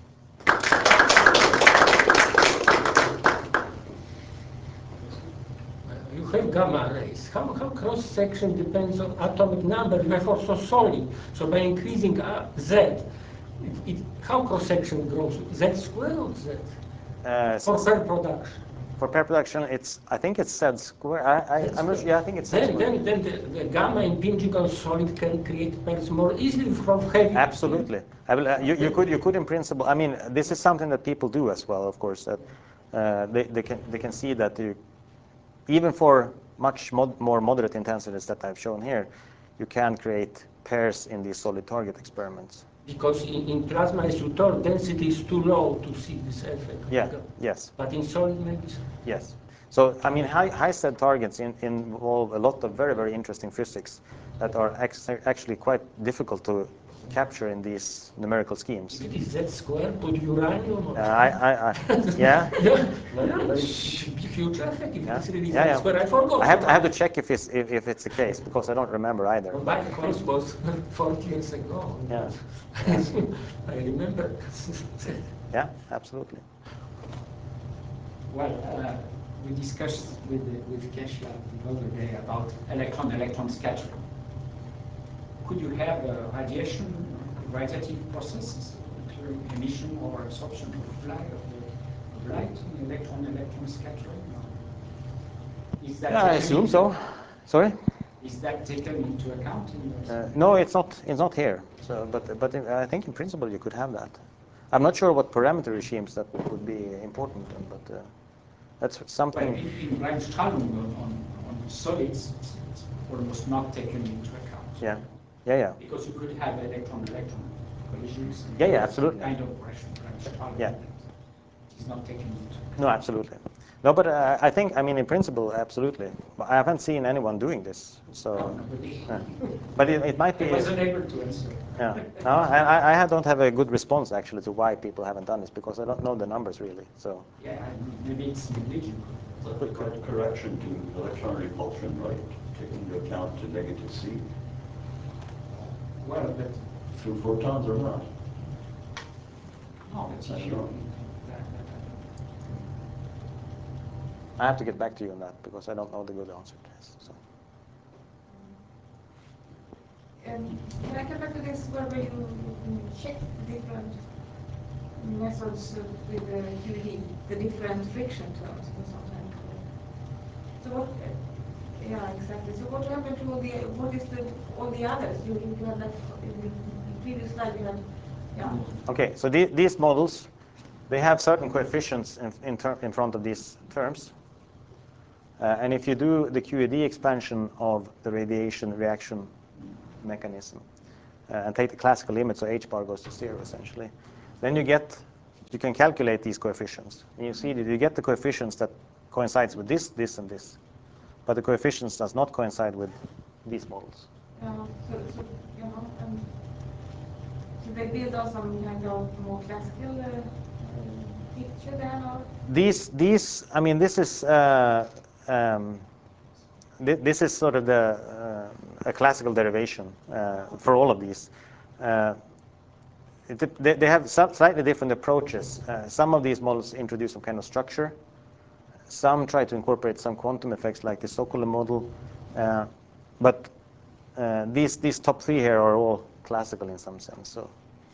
You have gamma rays. How, how cross-section depends on atomic number. You have also solid. So by increasing uh, Z, it, it, how cross-section grows? Z squared or Z? Uh, For pair production. For pair production, it's, I think it's Z square. I, I, I'm not sure. Yeah, I think it's Z then, square. then, then the, the gamma impinging on solid can create pairs more easily from heavy. Absolutely. I will, uh, you, you could, you could in principle. I mean, this is something that people do as well, of course. That uh, they, they can, they can see that you, even for much mod, more moderate intensities that I've shown here, you can create pairs in these solid target experiments. Because in, in plasma, as you told, density is too low to see this effect. Yeah. Yes. But in solid, maybe. Yes. So, I mean, high, high-stead targets in, involve a lot of very, very interesting physics that are actually quite difficult to capture in these numerical schemes. If it is Z squared, would you run or not? Uh, I, I, I, yeah. yeah, yeah, should be huge effect if Yeah. it's really Yeah, Z yeah. squared. I forgot. I have, to, I have to check if it's, if, if it's the case, because I don't remember either. Well, my course was forty years ago. Yeah. I remember. Yeah, absolutely. Well, uh, we discussed with, with Kesha the other day about electron-electron scattering. Could you have uh, radiation, radiative processes, including emission or absorption of light, of the light in electron-electron scattering? Is that Yeah, I assume so. Sorry? Is that taken into account in your Uh, no, it's not. It's not here. So, but but in, I think in principle you could have that. I'm not sure what parameter regimes that would be important, but uh, that's something. Well, in, in Bremsstrahlung on, on, on solids, it's, it's almost not taken into account. Yeah, yeah, yeah. Because you could have electron-electron collisions. Yeah, yeah, absolutely. Kind of Bremsstrahlung. Yeah. It's not taken into account. No, absolutely. No, but uh, I think, I mean, in principle, absolutely. But I haven't seen anyone doing this, so. No, nobody. Yeah. But it, it might be. I wasn't able to answer. Yeah. No, I, I don't have a good response actually to why people haven't done this, because I don't know the numbers really. So. Yeah, maybe it's negligible. But the cor- correction to electron repulsion, right? Take into account the negative C. Well, but Through photons or not? no, but I if don't you. know. I have to get back to you on that because I don't know the good answer to this. So. Um, can I come back to this where you check the different methods uh, with the Q E D, the different friction terms and sometimes? So what, Yeah, exactly. So what happened to all the, what is the, all the others? You, you had that, in the previous slide you had, yeah. Okay, so the, these models, they have certain coefficients in, in, ter in front of these terms. Uh, and if you do the Q E D expansion of the radiation reaction mechanism uh, and take the classical limit, so h bar goes to zero essentially, then you get, you can calculate these coefficients. And you see that you get the coefficients that coincides with this, this, and this. But the coefficients does not coincide with these models. Yeah, so, so, you know, and so they build on some kind of more classical uh, uh, picture then, or? These, these, I mean, this is, uh, um, th this is sort of the, uh, a classical derivation uh, for all of these. Uh, it, they, they have some slightly different approaches. Uh, some of these models introduce some kind of structure. Some try to incorporate some quantum effects like the Sokolow model. Uh, but uh, these, these top three here are all classical in some sense. So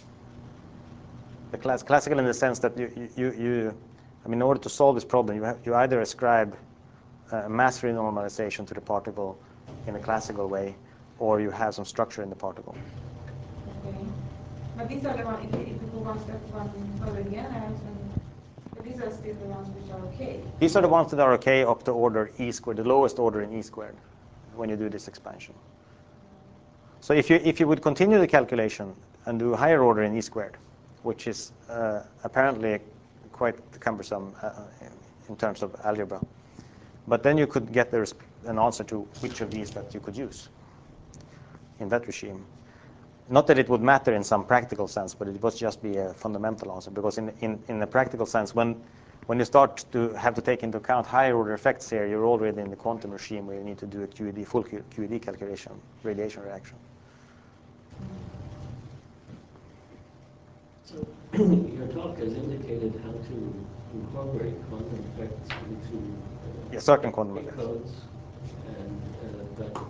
the class, classical in the sense that you, you, you, I mean, in order to solve this problem, you, have, you either ascribe uh, mass renormalization to the particle in a classical way, or you have some structure in the particle. Okay. But these are the ones, if, if you go one step one further again, and, but these are still the ones which are okay. These are the ones that are okay up to order e squared, the lowest order in e squared, when you do this expansion. So if you, if you would continue the calculation and do higher order in e squared, which is uh, apparently quite cumbersome uh, in terms of algebra, but then you could get there an answer to which of these that you could use in that regime. Not that it would matter in some practical sense, but it would just be a fundamental answer, because in, in, in a practical sense, when, when you start to have to take into account higher order effects here, you're already in the quantum regime where you need to do a Q E D, full Q E D calculation, radiation reaction. So your talk has indicated how to incorporate quantum effects into uh, yeah, certain quantum effects. codes, and uh, but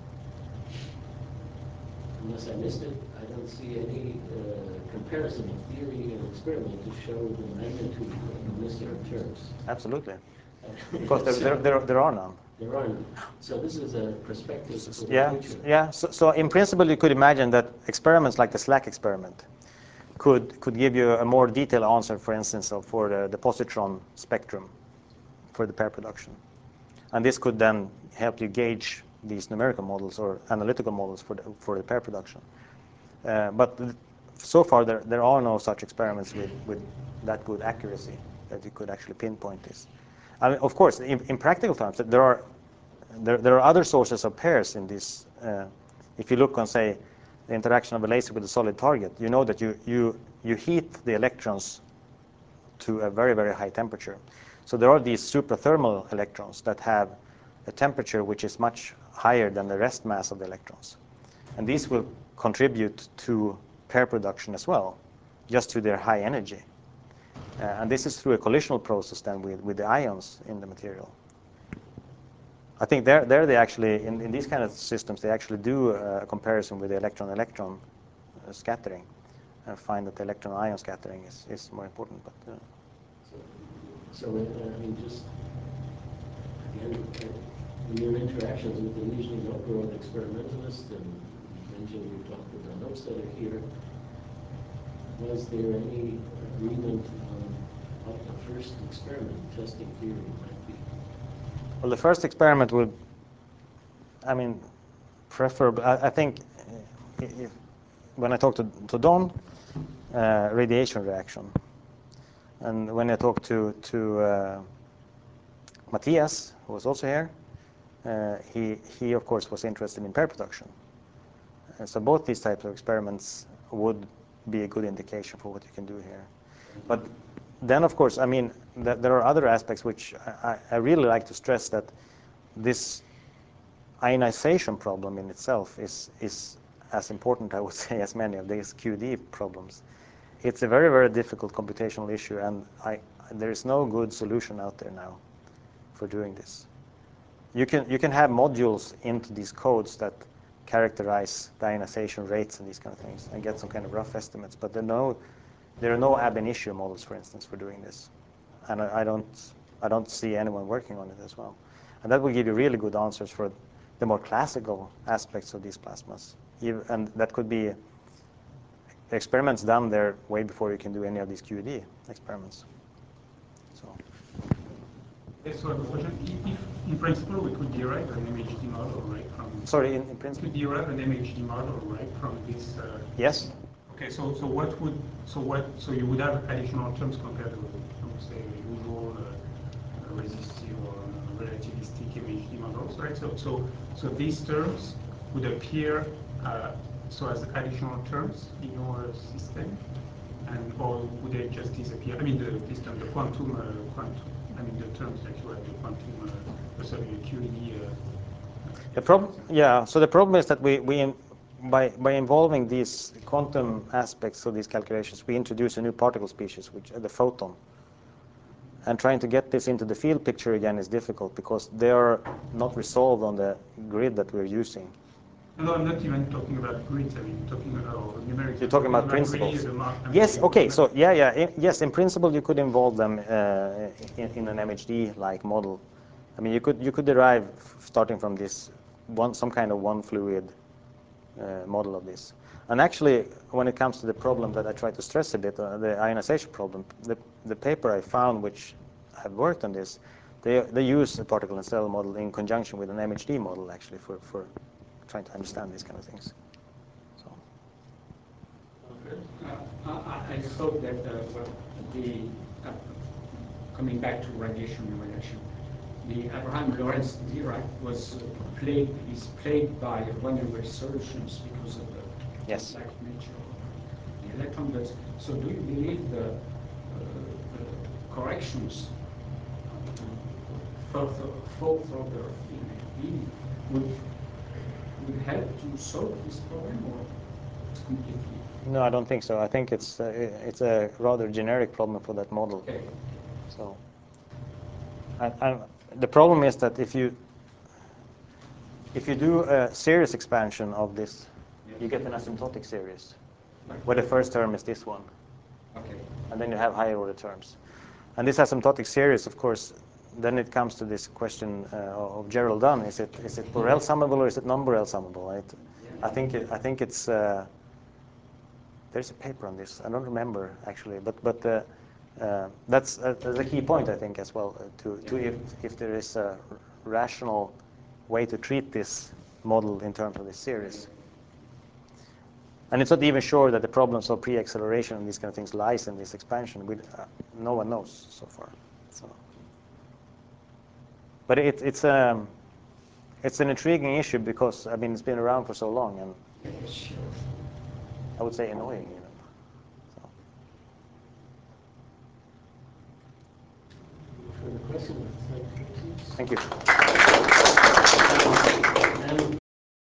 unless I missed it, I don't see any uh, comparison of theory and experiment to show the magnitude of the missing terms. Absolutely, because there, there, there, there are none. There are none. So this is a perspective for the Yeah, future. yeah. So, so in principle, you could imagine that experiments like the SLAC experiment could could give you a more detailed answer, for instance, of, for the, the positron spectrum for the pair production, and this could then help you gauge these numerical models or analytical models for the, for the pair production. Uh, but th so far, there there are no such experiments with with that good accuracy that you could actually pinpoint this. I mean, of course, in, in practical terms, there are there there are other sources of pairs in this. Uh, if you look on, say, the interaction of a laser with a solid target, you know that you you you heat the electrons to a very very high temperature. So there are these superthermal electrons that have a temperature which is much higher than the rest mass of the electrons, and these will contribute to pair production as well, just to their high energy. Uh, and this is through a collisional process then with, with the ions in the material. I think there, there they actually, in, in these kind of systems, they actually do a comparison with the electron-electron uh, scattering and find that the electron-ion scattering is, is more important. But, uh, So, so uh, I mean, just again, uh, in your interactions with the Nizhny Novgorod experimentalists, and you mentioned you talked with the notes that are here, was there any agreement on what the first experiment testing theory might be? well, the first experiment would, I mean, preferably, I, I think, uh, if, when I talked to, to Don, uh, radiation reaction. And when I talked to, to uh, Matthias, who was also here, uh, he, he, of course, was interested in pair production. Uh, so both these types of experiments would be a good indication for what you can do here. But then, of course, I mean, th there are other aspects which I, I really like to stress, that this ionization problem in itself is, is as important, I would say, as many of these Q E D problems. It's a very, very difficult computational issue, and I, there is no good solution out there now for doing this. You can, you can have modules into these codes that characterize the ionization rates and these kind of things and get some kind of rough estimates, but there are no, there are no ab initio models, for instance, for doing this. And I, I don't, I don't see anyone working on it as well. And that will give you really good answers for the more classical aspects of these plasmas. And that could be experiments done there way before you can do any of these Q E D experiments. So. Yes, so I have a question. If, in principle, we could derive an M H D model, right, from... Sorry, in, in principle? We could derive an M H D model, right, from this... Uh, yes. Okay, so so what would... So what? So you would have additional terms compared to, I would say, usual uh, resistive or relativistic M H D models, right? So, so, so these terms would appear uh, so as additional terms in your system, and or would they just disappear? I mean, the, this term, the quantum, uh, quantum, I mean, the terms that you have, the quantum, uh, sorry, the Q E D. Uh, the problem, yeah. So the problem is that we we in, by by involving these quantum aspects of these calculations, we introduce a new particle species, which are the photon. And trying to get this into the field picture again is difficult because they are not resolved on the grid that we're using. No, I'm not even talking about grids. I mean, talking about numerics. You're talking about, about principles. Really yes. Okay. So yeah, yeah. In, yes, in principle, you could involve them uh, in, in an M H D-like model. I mean, you could you could derive starting from this one some kind of one fluid uh, model of this. And actually, when it comes to the problem that I try to stress a bit, uh, the ionization problem, the, the paper I found, which have worked on this, they, they use a particle and cell model in conjunction with an M H D model, actually, for, for trying to understand these kind of things. So. Uh, I, I thought that uh, well, the, uh, coming back to radiation reaction, the Abraham Lorentz Dirac was uh, plagued, is plagued by runaway solutions because of the yes. black nature of the electron. But so, do you believe the, uh, the corrections further, further in would would help to solve this problem, or it's completely? No, I don't think so. I think it's uh, it's a rather generic problem for that model. Okay. So, and, and the problem is that if you if you do a series expansion of this, yes. you get an asymptotic series, okay. where the first term is this one, okay. and then you have higher order terms. And this asymptotic series, of course, then it comes to this question uh, of Gerald Dunn: is it is it Borel summable or is it non-Borel summable? Right? Yeah. I think it, I think it's uh, there's a paper on this. I don't remember actually, but but. Uh, Uh, that's, uh, that's a key point, I think, as well, uh, to, to if, if there is a rational way to treat this model in terms of this series. And it's not even sure that the problems of pre-acceleration and these kind of things lies in this expansion. We, uh, no one knows so far. So. But it, it's, um, it's an intriguing issue because, I mean, it's been around for so long, and I would say annoying, you know. For the question, thank you.